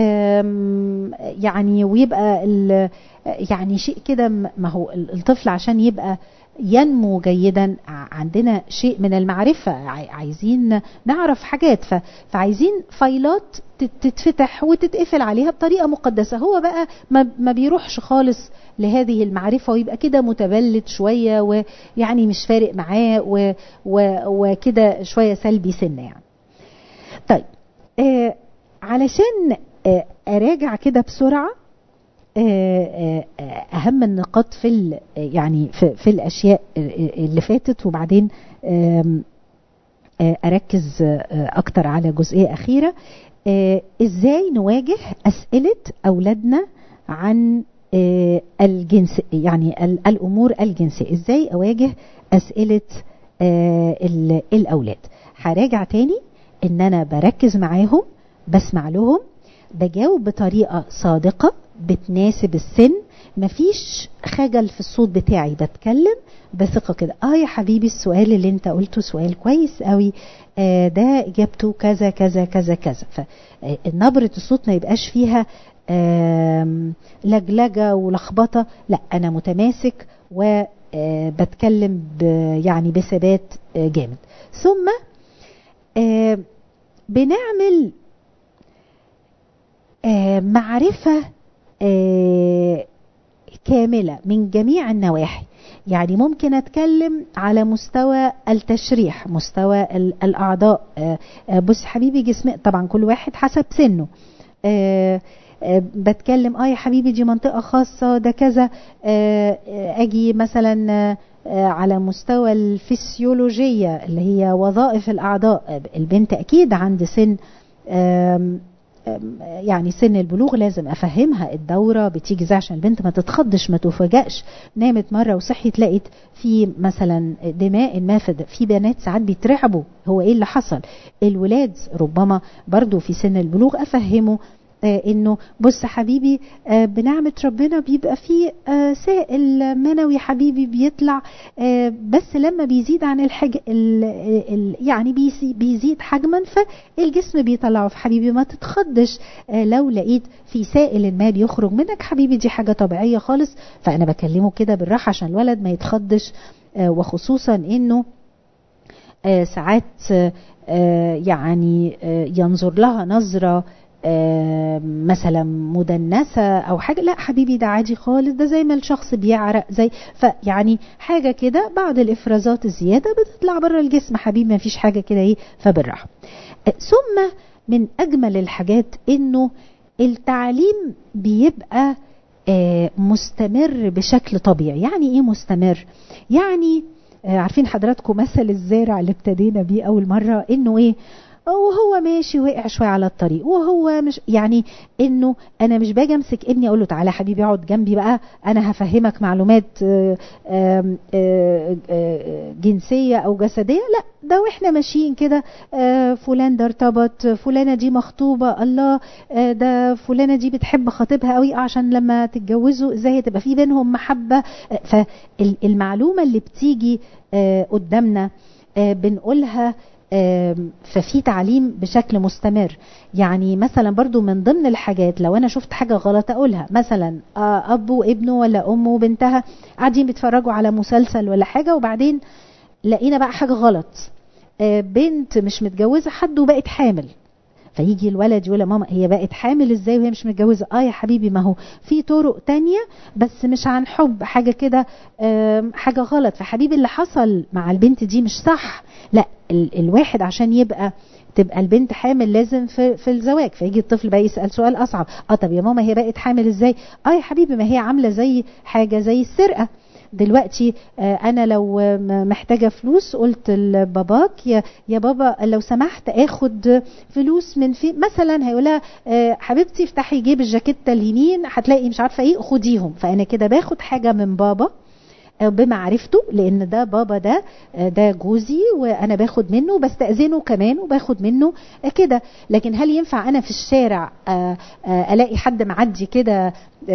يعني ويبقى يعني شيء كده. ما هو الطفل عشان يبقى ينمو جيدا عندنا شيء من المعرفة، عايزين نعرف حاجات، فعايزين فايلات تتفتح وتتقفل عليها بطريقة مقدسة. هو بقى ما بيروحش خالص لهذه المعرفة ويبقى كده متبلد شوية ويعني مش فارق معاه وكده شوية سلبي سنة يعني. طيب علشان اراجع كده بسرعة اهم النقاط في يعني في الاشياء اللي فاتت، وبعدين اركز اكتر على جزئية اخيرة. ازاي نواجه اسئلة اولادنا عن الجنس، يعني الامور الجنسية، ازاي اواجه اسئلة الاولاد. هراجع تاني ان انا بركز معاهم، بسمع لهم، بجاوب بطريقة صادقة بتناسب السن، مفيش خجل في الصوت بتاعي، بتكلم بثقة كده. يا حبيبي السؤال اللي انت قلته سؤال كويس قوي، ده اجابته كذا كذا كذا كذا. فنبرة الصوت ما يبقاش فيها لجلجة ولخبطة، لا انا متماسك وبتكلم يعني بثبات جامد. ثم بنعمل معرفة كاملة من جميع النواحي. يعني ممكن أتكلم على مستوى التشريح، مستوى الأعضاء. بص حبيبي جسمي، طبعا كل واحد حسب سنه. بتكلم يا حبيبي دي منطقة خاصة ده كذا. أجي مثلا على مستوى الفسيولوجية اللي هي وظائف الأعضاء. البنت أكيد عند سن يعني سن البلوغ لازم افهمها الدوره بتيجي ازاي عشان البنت ما تتخضش، ما تفاجئش نامت مره وصحيت لقيت في مثلا دماء ما في بنات ساعات بيترعبوا هو ايه اللي حصل. الولاد ربما برضو في سن البلوغ افهمه انه بص حبيبي بنعمة ربنا بيبقى فيه سائل منوي حبيبي بيطلع، بس لما بيزيد عن يعني بيزيد حجما فالجسم بيطلعه. في حبيبي ما تتخضش لو لقيت في سائل ما بيخرج منك حبيبي، دي حاجة طبيعية خالص. فأنا بكلمه كده بالراحة عشان الولد ما يتخضش، وخصوصا انه ساعات يعني ينظر لها نظرة مثلا مدنسة او حاجة. لا حبيبي ده عادي خالص، ده زي ما الشخص بيعرق زي فيعني حاجة كده بعض الافرازات الزيادة بتطلع بره الجسم حبيبي، ما فيش حاجة كده ايه، فبالراحة. ثم من اجمل الحاجات انه التعليم بيبقى مستمر بشكل طبيعي. يعني ايه مستمر؟ يعني عارفين حضراتكم مثل الزارع اللي ابتدينا بيه اول مرة، انه ايه، وهو ماشي وقع شويه على الطريق وهو مش يعني انه انا مش باجي امسك ابني اقول له تعالى حبيبي اقعد جنبي بقى انا هفهمك معلومات جنسيه او جسديه. لا ده واحنا ماشيين كده فلان ده ارتبط، فلانه دي مخطوبه، الله ده فلانه دي بتحب خطيبها قوي عشان لما تتجوزوا ازاي تبقى في بينهم محبه. فالمعلومه اللي بتيجي قدامنا بنقولها، ففي تعليم بشكل مستمر. يعني مثلا برضو من ضمن الحاجات لو انا شفت حاجة غلط اقولها، مثلا اب وابنه ولا ام وبنتها قاعدين بيتفرجوا على مسلسل ولا حاجة وبعدين لقينا بقى حاجة غلط، بنت مش متجوزة حد وبقت حامل، فيجي الولد يقول ماما هي بقت حامل ازاي وهي مش متجوزة؟ يا حبيبي ما هو في طرق تانية بس مش عن حب، حاجة كده حاجة غلط. فحبيبي اللي حصل مع البنت دي مش صح. لا، الواحد عشان تبقى البنت حامل لازم في الزواج. فيجي الطفل بقى يسأل سؤال أصعب، طب يا ماما هي بقت حامل ازاي؟ يا حبيبي ما هي عاملة زي حاجة زي السرقة. دلوقتي انا لو محتاجة فلوس قلت لباباك يا بابا لو سمحت اخد فلوس من في مثلا، هيقولها حبيبتي افتحي جيب الجاكيتة اليمين هتلاقي مش عارفة ايه خديهم. فانا كده باخد حاجة من بابا بمعرفته، لان ده بابا ده جوزي وانا باخد منه وبستأذنه كمان وباخد منه كده. لكن هل ينفع انا في الشارع الاقي حد معدي كده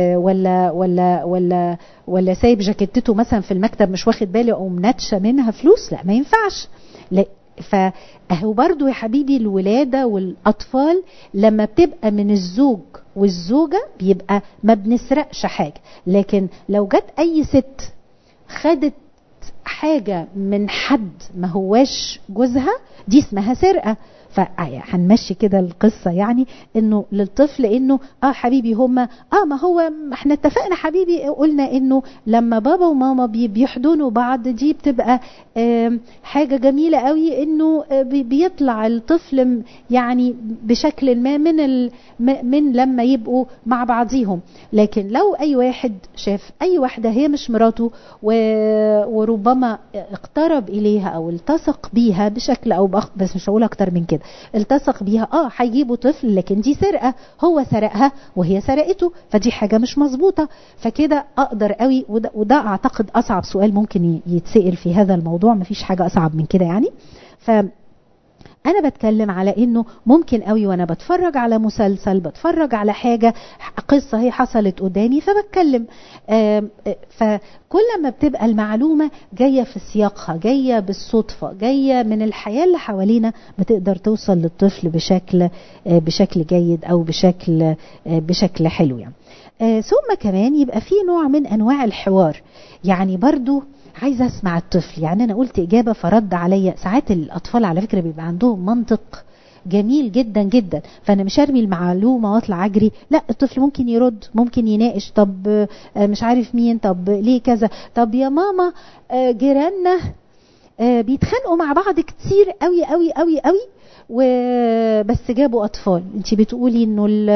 ولا سايب جاكيتته مثلا في المكتب مش واخد بالي او منتشه منها فلوس؟ لا، ما ينفعش. لا. فهو برضو يا حبيبي الولادة والأطفال لما بتبقى من الزوج والزوجة بيبقى ما بنسرقش حاجة. لكن لو جت أي ست خدت حاجة من حد ما هواش جوزها، دي اسمها سرقة. فهنمشي كده القصة، يعني انه للطفل انه حبيبي هما ما هو احنا اتفقنا حبيبي، قلنا انه لما بابا وماما بيحضنوا بعض دي بتبقى حاجة جميلة قوي، انه بيطلع الطفل يعني بشكل ما من لما يبقوا مع بعضيهم. لكن لو اي واحد شاف اي واحدة هي مش مراته وربما اقترب اليها او التصق بيها بشكل او باخر، بس مش هقول اكتر من كده، التصق بيها هيجيبوا طفل، لكن دي سرقة، هو سرقها وهي سرقته، فدي حاجة مش مظبوطة. فكده اقدر قوي، وده اعتقد اصعب سؤال ممكن يتسأل في هذا الموضوع، مفيش حاجة اصعب من كده يعني. أنا بتكلم على إنه ممكن قوي وأنا بتفرج على مسلسل، بتفرج على حاجة قصة هي حصلت قدامي فبتكلم، فكل ما بتبقى المعلومة جاية في سياقها، جاية بالصدفة، جاية من الحياة اللي حوالينا، بتقدر توصل للطفل بشكل جيد أو بشكل حلو يعني. ثم كمان يبقى في نوع من أنواع الحوار، يعني برضو عايزة اسمع الطفل. يعني انا قلت اجابة فرد عليا. ساعات الاطفال على فكرة بيبقى عندهم منطق جميل جدا جدا، فانا مش ارمي المعلومة واطلع اجري، لا، الطفل ممكن يرد، ممكن يناقش، طب مش عارف مين، طب ليه كذا، طب يا ماما جيراننا بيتخانقوا مع بعض كتير قوي قوي قوي قوي وبس جابوا اطفال. انت بتقولي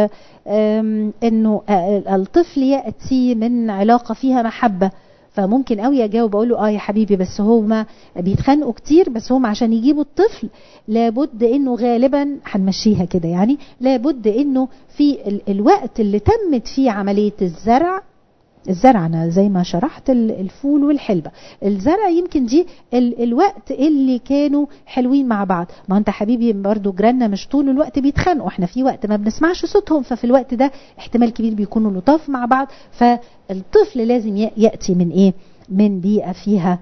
انه الطفل يأتي من علاقة فيها محبة، فممكن قوي اجاوب اقول له يا حبيبي بس هما بيتخانقوا كتير، بس هما عشان يجيبوا الطفل لابد انه غالبا هنمشيها كده، يعني لابد انه في الوقت اللي تمت فيه عملية الزرع أنا زي ما شرحت الفول والحلبة، الزرع يمكن دي الوقت اللي كانوا حلوين مع بعض. ما انت حبيبي برضو جيراننا مش طول الوقت بيتخانقوا، احنا في وقت ما بنسمعش صوتهم، ففي الوقت ده احتمال كبير بيكونوا لطاف مع بعض. فالطفل لازم يأتي من ايه؟ من بيئة فيها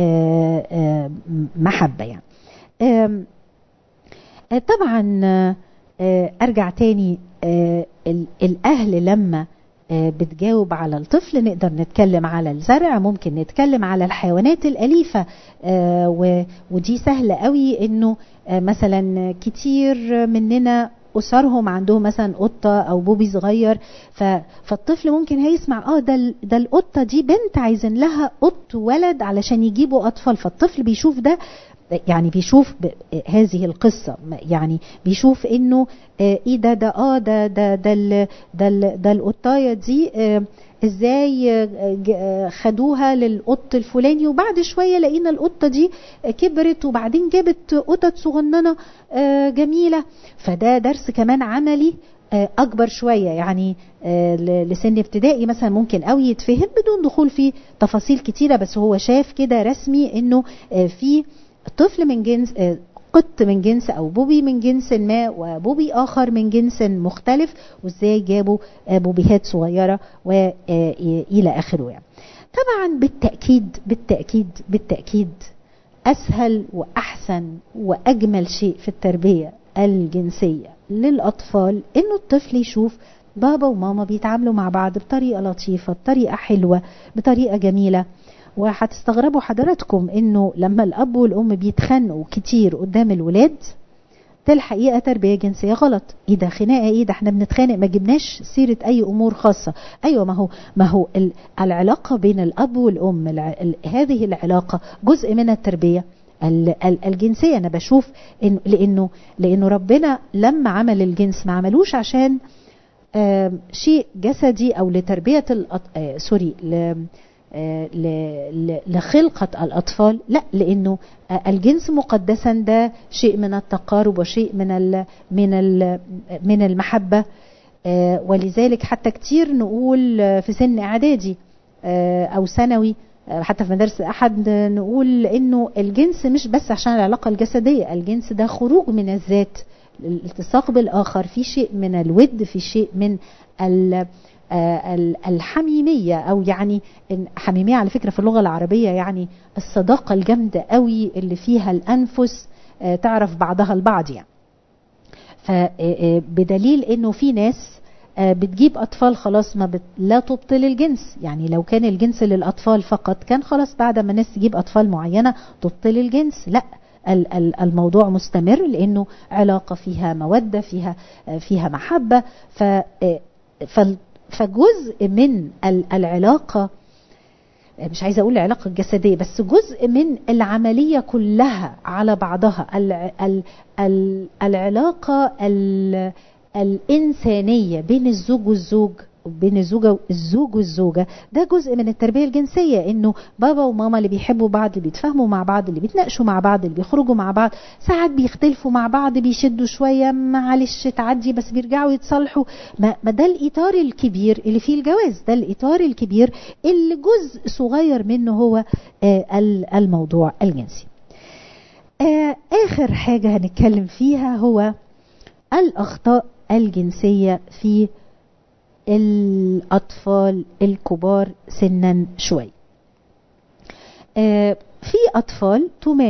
محبة يعني. طبعا ارجع تاني، الأهل لما بتجاوب على الطفل نقدر نتكلم على الزرع، ممكن نتكلم على الحيوانات الأليفة، ودي سهلة قوي انه مثلا كتير مننا أسرهم عندهم مثلا قطة أو بوبي صغير، فالطفل ممكن هيسمع ده القطة دي بنت عايزين لها قط ولد علشان يجيبوا أطفال، فالطفل بيشوف ده، يعني بيشوف هذه القصة، يعني بيشوف انه ايه ده القطاية دي ازاي خدوها للقط الفلاني، وبعد شوية لقينا القطة دي كبرت وبعدين جابت قطط صغننة جميلة. فده درس كمان عملي اكبر شوية، يعني لسن ابتدائي مثلا ممكن قوي يتفهم بدون دخول في تفاصيل كتيرة، بس هو شاف كده رسمي انه في طفل من جنس قط من جنس او بوبي من جنس ما وبوبي اخر من جنس مختلف، وازاي جابوا بوبيهات صغيرة والى اخره يعني. طبعا بالتأكيد اسهل واحسن واجمل شيء في التربية الجنسية للاطفال انه الطفل يشوف بابا وماما بيتعاملوا مع بعض بطريقة لطيفة، بطريقة حلوة، بطريقة جميلة. وهتستغربوا حضراتكم انه لما الاب والام بيتخانقوا كتير قدام الولاد، ده الحقيقه تربيه جنسيه غلط. ايه ده خناقه؟ ايه ده احنا بنتخانق، ما جبناش سيره اي امور خاصه. ايوه، ما هو العلاقه بين الاب والام، هذه العلاقه جزء من التربيه الجنسيه. انا بشوف لانه ربنا لما عمل الجنس ما عملوش عشان شيء جسدي او لتربيه لخلقة الأطفال، لا، لأنه الجنس مقدسا ده شيء من التقارب وشيء من المحبة. ولذلك حتى كتير نقول في سن إعدادي أو ثانوي، حتى في مدارس أحد، نقول إنه الجنس مش بس عشان العلاقة الجسدية، الجنس ده خروج من الذات، الالتصاق بالآخر، في شيء من الود، في شيء من الحميمية، أو يعني حميمية على فكرة في اللغة العربية يعني الصداقة الجامدة قوي اللي فيها الأنفس تعرف بعضها البعض يعني. فبدليل إنه في ناس بتجيب أطفال خلاص لا تبطل الجنس، يعني لو كان الجنس للأطفال فقط كان خلاص بعد ما الناس تجيب أطفال معينة تبطل الجنس، لا، الموضوع مستمر لأنه علاقة فيها مودة، فيها محبة. فجزء من العلاقة، مش عايزة أقول العلاقة الجسدية، بس جزء من العملية كلها على بعضها، العلاقة الإنسانية بين الزوج والزوج، بين الزوج والزوجة، ده جزء من التربية الجنسية. انه بابا وماما اللي بيحبوا بعض، اللي بيتفاهموا مع بعض، اللي بيتناقشوا مع بعض، اللي بيخرجوا مع بعض، ساعات بيختلفوا مع بعض، بيشدوا شوية، معلش تعدي، بس بيرجعوا يتصالحوا. ما ده الإطار الكبير اللي فيه الجواز، ده الإطار الكبير اللي جزء صغير منه هو الموضوع الجنسي. آخر حاجة هنتكلم فيها هو الأخطاء الجنسية في الأطفال الكبار سنا شوي. في أطفال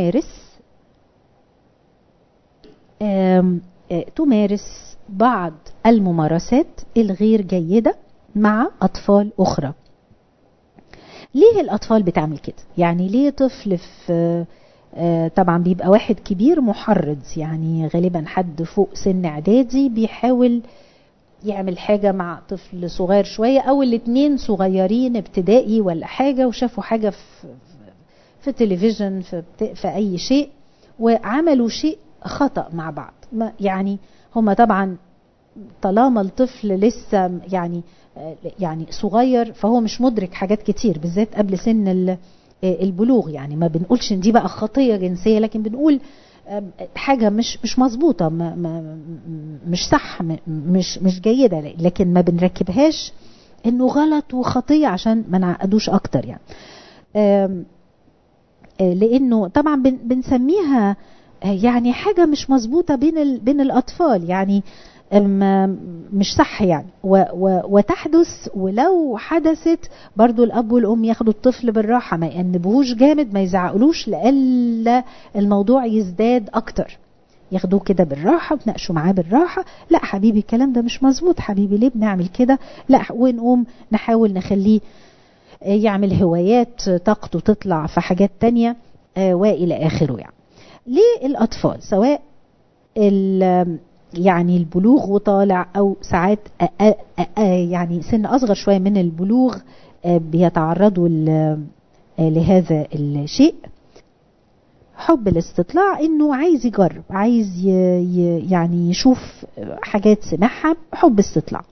تمارس بعض الممارسات الغير جيدة مع أطفال أخرى. ليه الأطفال بتعمل كده؟ يعني ليه طفل في طبعا بيبقى واحد كبير محرض، يعني غالبا حد فوق سن إعدادي بيحاول يعمل حاجة مع طفل صغير شوية، او الاتنين صغيرين ابتدائي ولا حاجة، وشافوا حاجة في التلفزيون في اي شيء، وعملوا شيء خطأ مع بعض. يعني هما طبعا طالما الطفل لسه يعني صغير، فهو مش مدرك حاجات كتير، بالذات قبل سن البلوغ. يعني ما بنقولش ان دي بقى خطية جنسية، لكن بنقول حاجة مش مظبوطة، مش صح، مش جيدة، لكن ما بنركبهاش انه غلط وخطية عشان ما نعقدوش اكتر يعني. لانه طبعا بنسميها يعني حاجة مش مظبوطة بين الاطفال، يعني مش صح يعني. وتحدث، ولو حدثت برضو الاب والام ياخدوا الطفل بالراحة، ما يأنبوهوش جامد، ما يزعقلوش لألا الموضوع يزداد اكتر، ياخدوه كده بالراحة وتناقشوا معاه بالراحة. لا حبيبي الكلام ده مش مظبوط، حبيبي ليه بنعمل كده؟ لا، ونقوم نحاول نخليه يعمل هوايات طاقته تطلع في حاجات تانية والى اخره. يعني ليه الأطفال سواء يعني البلوغ وطالع، أو ساعات يعني سن أصغر شوية من البلوغ بيتعرضوا لهذا الشيء؟ حب الاستطلاع، إنه عايز يجرب، عايز يعني يشوف حاجات سمعها، حب استطلاع.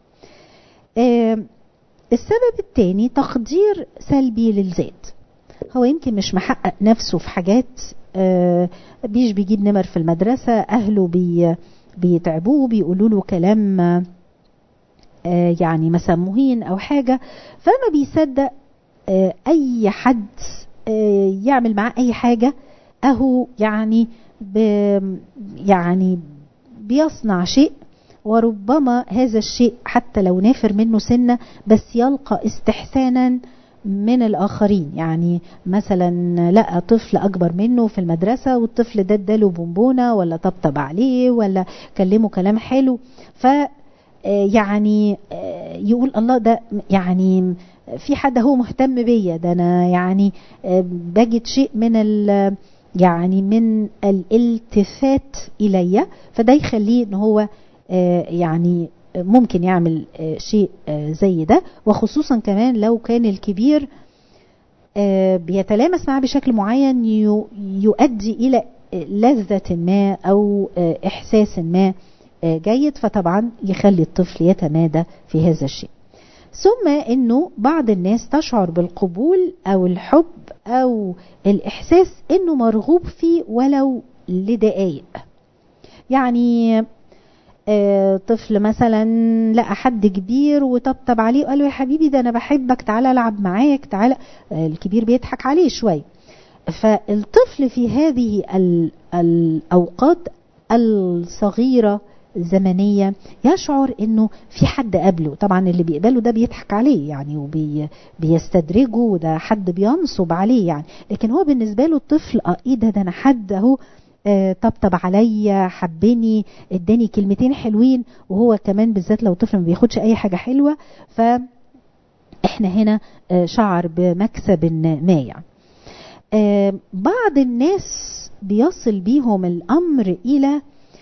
السبب الثاني تقدير سلبي للذات. هو يمكن مش محقق نفسه في حاجات، بيجيب نمر في المدرسة، أهله بيتعبوه، بيقولوا له كلام يعني مثلا مهين أو حاجة، فما بيصدق أي حد يعمل معاه أي حاجة، أهو يعني يعني بيصنع شيء، وربما هذا الشيء حتى لو نافر منه سنة بس يلقى استحسانا من الآخرين. يعني مثلا لقى طفل أكبر منه في المدرسة، والطفل ده اداله بونبونة ولا طبطب عليه ولا كلمه كلام حلو، ف يعني يقول الله ده يعني في حد هو مهتم بيا، ده انا يعني بجد شيء من يعني من الالتفات الي، فده يخليه ان هو يعني ممكن يعمل شيء زي ده. وخصوصا كمان لو كان الكبير بيتلامس معه بشكل معين يؤدي الى لذة ما او احساس ما جيد، فطبعا يخلي الطفل يتمادى في هذا الشيء. ثم انه بعض الناس تشعر بالقبول او الحب او الاحساس انه مرغوب فيه ولو لدقائق. يعني طفل مثلا لقى حد كبير وطبطب عليه وقال له يا حبيبي ده انا بحبك، تعالى العب معاك، تعالى. الكبير بيضحك عليه شوي، فالطفل في هذه الاوقات الصغيرة زمنية يشعر انه في حد قبله. طبعا اللي بيقبله ده بيضحك عليه يعني وبيستدرجه، وده حد بينصب عليه يعني، لكن هو بالنسبة له الطفل ايه ده انا حد اهو طبطب عليا، حبني، اداني كلمتين حلوين. وهو كمان بالذات لو طفل ما بياخدش اي حاجة حلوة، فاحنا هنا شعر بمكسب ما يعني. بعض الناس بيصل بيهم الامر الى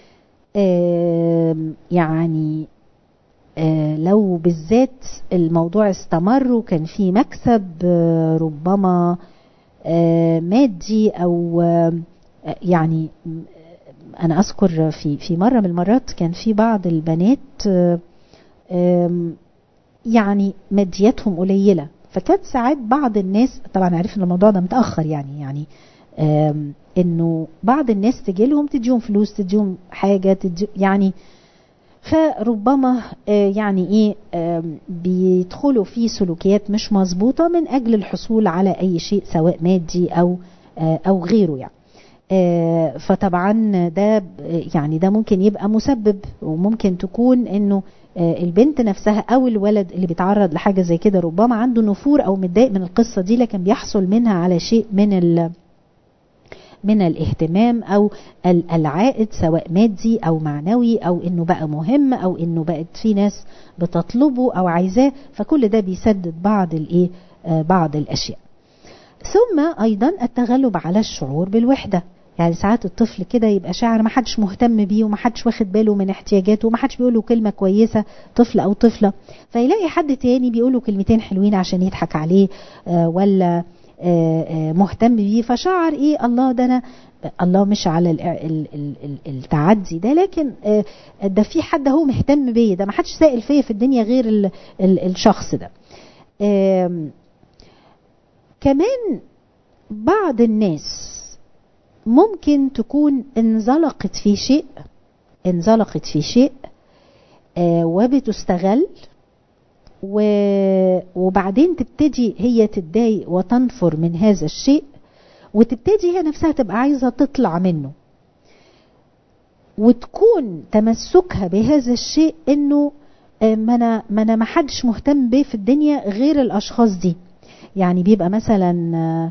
يعني لو بالذات الموضوع استمر وكان في مكسب ربما مادي او يعني انا اذكر في مرة من المرات كان في بعض البنات يعني مادياتهم قليلة، فكانت ساعات بعض الناس، طبعا عرفنا الموضوع ده متأخر يعني انه بعض الناس تجي لهم تديهم فلوس، تديهم حاجة، يعني فربما يعني ايه بيدخلوا في سلوكيات مش مظبوطة من اجل الحصول على اي شيء سواء مادي او غيره يعني. فطبعا ده يعني ده ممكن يبقى مسبب، وممكن تكون انه البنت نفسها او الولد اللي بيتعرض لحاجة زي كده ربما عنده نفور او متضايق من القصة دي، لكن بيحصل منها على شيء من الاهتمام او العائد سواء مادي او معنوي، او انه بقى مهم، او انه بقت في ناس بتطلبه او عايزاه، فكل ده بيسدد بعض الاشياء. ثم ايضا التغلب على الشعور بالوحدة. يعني ساعات الطفل كده يبقى شاعر ما حدش مهتم بيه وما حدش واخد باله من احتياجاته وما حدش بيقوله كلمة كويسة، طفل او طفلة، فيلاقي حد تاني بيقوله كلمتين حلوين عشان يضحك عليه ولا مهتم بيه، فشعر ايه الله ده انا الله مش على التعدي ده، لكن ده في حد هو مهتم بيه، ده ما حدش سائل فيا في الدنيا غير الشخص ده. كمان بعض الناس ممكن تكون انزلقت في شيء وبتستغل، وبعدين تبتدي هي تتضايق وتنفر من هذا الشيء، وتبتدي هي نفسها تبقى عايزة تطلع منه، وتكون تمسكها بهذا الشيء انه ما انا ما حدش مهتم بيه في الدنيا غير الاشخاص دي. يعني بيبقى مثلا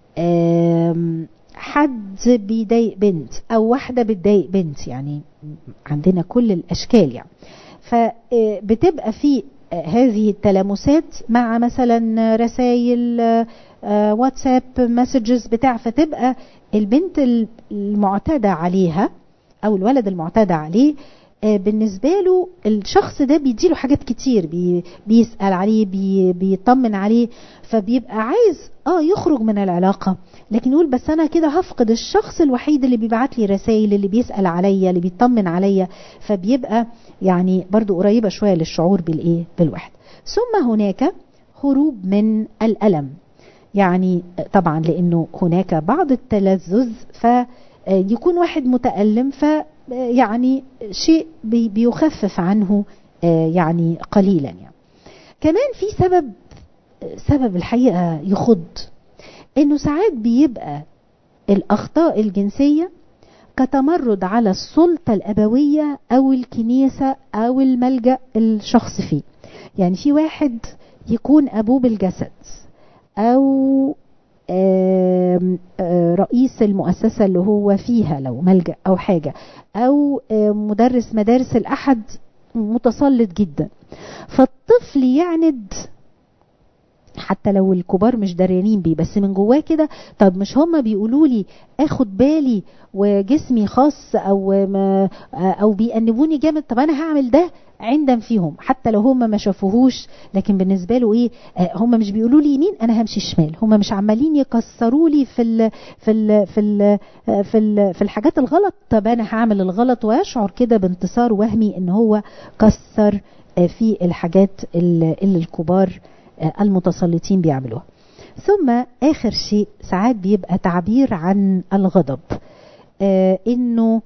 حد بيضايق بنت او واحدة بتضايق بنت، يعني عندنا كل الاشكال يعني، فبتبقى في هذه التلامسات مع مثلا رسائل واتساب مسجز بتاع، فتبقى البنت المعتدى عليها او الولد المعتدى عليه بالنسبة له الشخص ده بيديله حاجات كتير، بيسأل عليه، بيطمن عليه، فبيبقى عايز يخرج من العلاقة، لكن يقول بس انا كده هفقد الشخص الوحيد اللي بيبعت لي رسائل، اللي بيسأل عليا، اللي بيطمن عليا، فبيبقى يعني برضو قريبة شوية للشعور بالوحدة. ثم هناك هروب من الألم، يعني طبعا لانه هناك بعض التلذذ، فيكون واحد متألم يعني شيء بيخفف عنه يعني قليلا يعني. كمان في سبب الحقيقة يخض، انه ساعات بيبقى الاخطاء الجنسية كتمرد على السلطة الابوية او الكنيسة او الملجأ الشخص فيه. يعني في واحد يكون ابوه بالجسد او رئيس المؤسسة اللي هو فيها لو ملجأ او حاجة، او مدرس مدارس الاحد متسلط جدا، فالطفل يعند حتى لو الكبار مش داريانين بيه، بس من جواه كده طب مش هما بيقولوا لي اخد بالي وجسمي خاص او بيأنبوني جامد، طب انا هعمل ده عندم فيهم حتى لو هم ما شافوهوش، لكن بالنسبه له ايه، هم مش بيقولوا لي يمين انا همشي شمال، هم مش عمالين يكسروا لي في الحاجات الغلط، طب انا هعمل الغلط، ويشعر كده بانتصار وهمي ان هو كسر في الحاجات اللي الكبار المتسلطين بيعملوها. ثم اخر شيء ساعات بيبقى تعبير عن الغضب، انه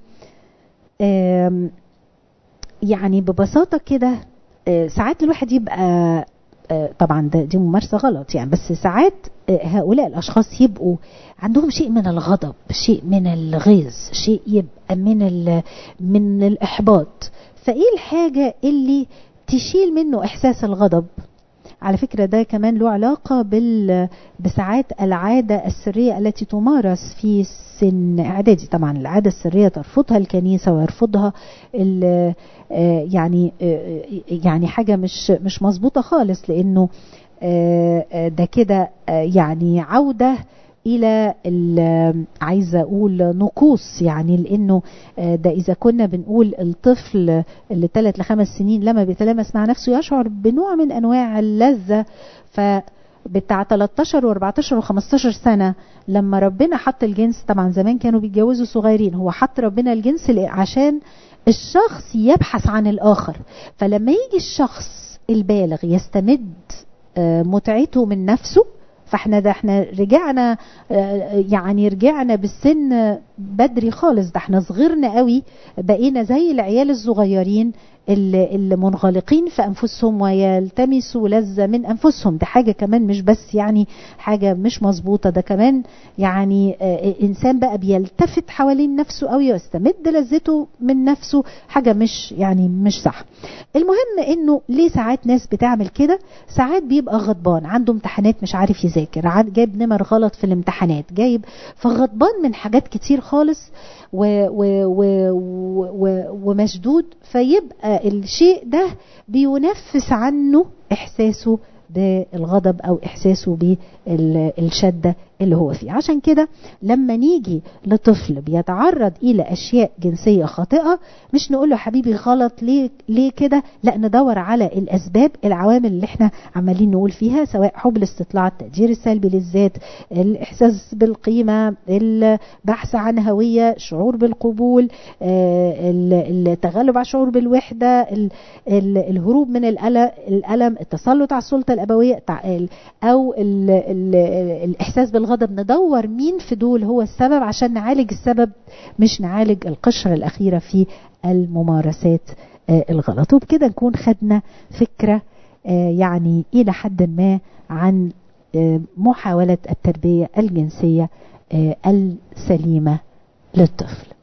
يعني ببساطة كده ساعات الواحد يبقى طبعا دي ممارسة غلط يعني، بس ساعات هؤلاء الأشخاص يبقوا عندهم شيء من الغضب، شيء من الغيظ، شيء يبقى من الإحباط. فإيه الحاجة اللي تشيل منه إحساس الغضب؟ على فكرة ده كمان له علاقة بساعات العادة السرية التي تمارس في سن إعدادي. طبعا العادة السرية ترفضها الكنيسة ويرفضها يعني حاجة مش مظبوطة خالص، لأنه ده كده يعني عودة إلى عايزة أقول نقوص، يعني لأنه ده إذا كنا بنقول الطفل اللي 3 ل 5 سنين لما بيتلامس مع نفسه يشعر بنوع من أنواع اللذة، فبتاع 13 و14 و15 سنة لما ربنا حط الجنس، طبعا زمان كانوا بيتجوزوا صغيرين، هو حط ربنا الجنس عشان الشخص يبحث عن الآخر، فلما يجي الشخص البالغ يستمد متعته من نفسه، فاحنا رجعنا يعني رجعنا بالسن بدري خالص، ده احنا صغرنا قوي، بقينا زي العيال الصغيرين اللي منغلقين في انفسهم ويلتمسوا لذة من انفسهم. ده حاجة كمان مش بس يعني حاجة مش مظبوطة، ده كمان يعني انسان بقى بيلتفت حوالين نفسه قوي ويستمد لذته من نفسه، حاجة مش صح. المهم انه ليه ساعات ناس بتعمل كده؟ ساعات بيبقى غضبان، عنده امتحانات مش عارف يذاكر، جايب نمر غلط في الامتحانات، فغضبان من حاجات كتير خالص ومشدود، فيبقى الشيء ده بينفس عنه احساسه بالغضب او احساسه بالشدة اللي هو فيه. عشان كده لما نيجي لطفل بيتعرض الى اشياء جنسية خاطئة، مش نقول له حبيبي غلط ليه كده، لا ندور على الاسباب، العوامل اللي احنا عمالين نقول فيها، سواء حب الاستطلاع، التقدير السلبي للذات، الاحساس بالقيمة، البحث عن هوية، شعور بالقبول، التغلب على الشعور بالوحدة، الهروب من الألم، التسلط على السلطة الأبوية، او الاحساس بالغضب. ندور مين في دول هو السبب عشان نعالج السبب، مش نعالج القشرة الأخيرة في الممارسات الغلط. وبكده نكون خدنا فكرة يعني إلى حد ما عن محاولة التربية الجنسية السليمة للطفل.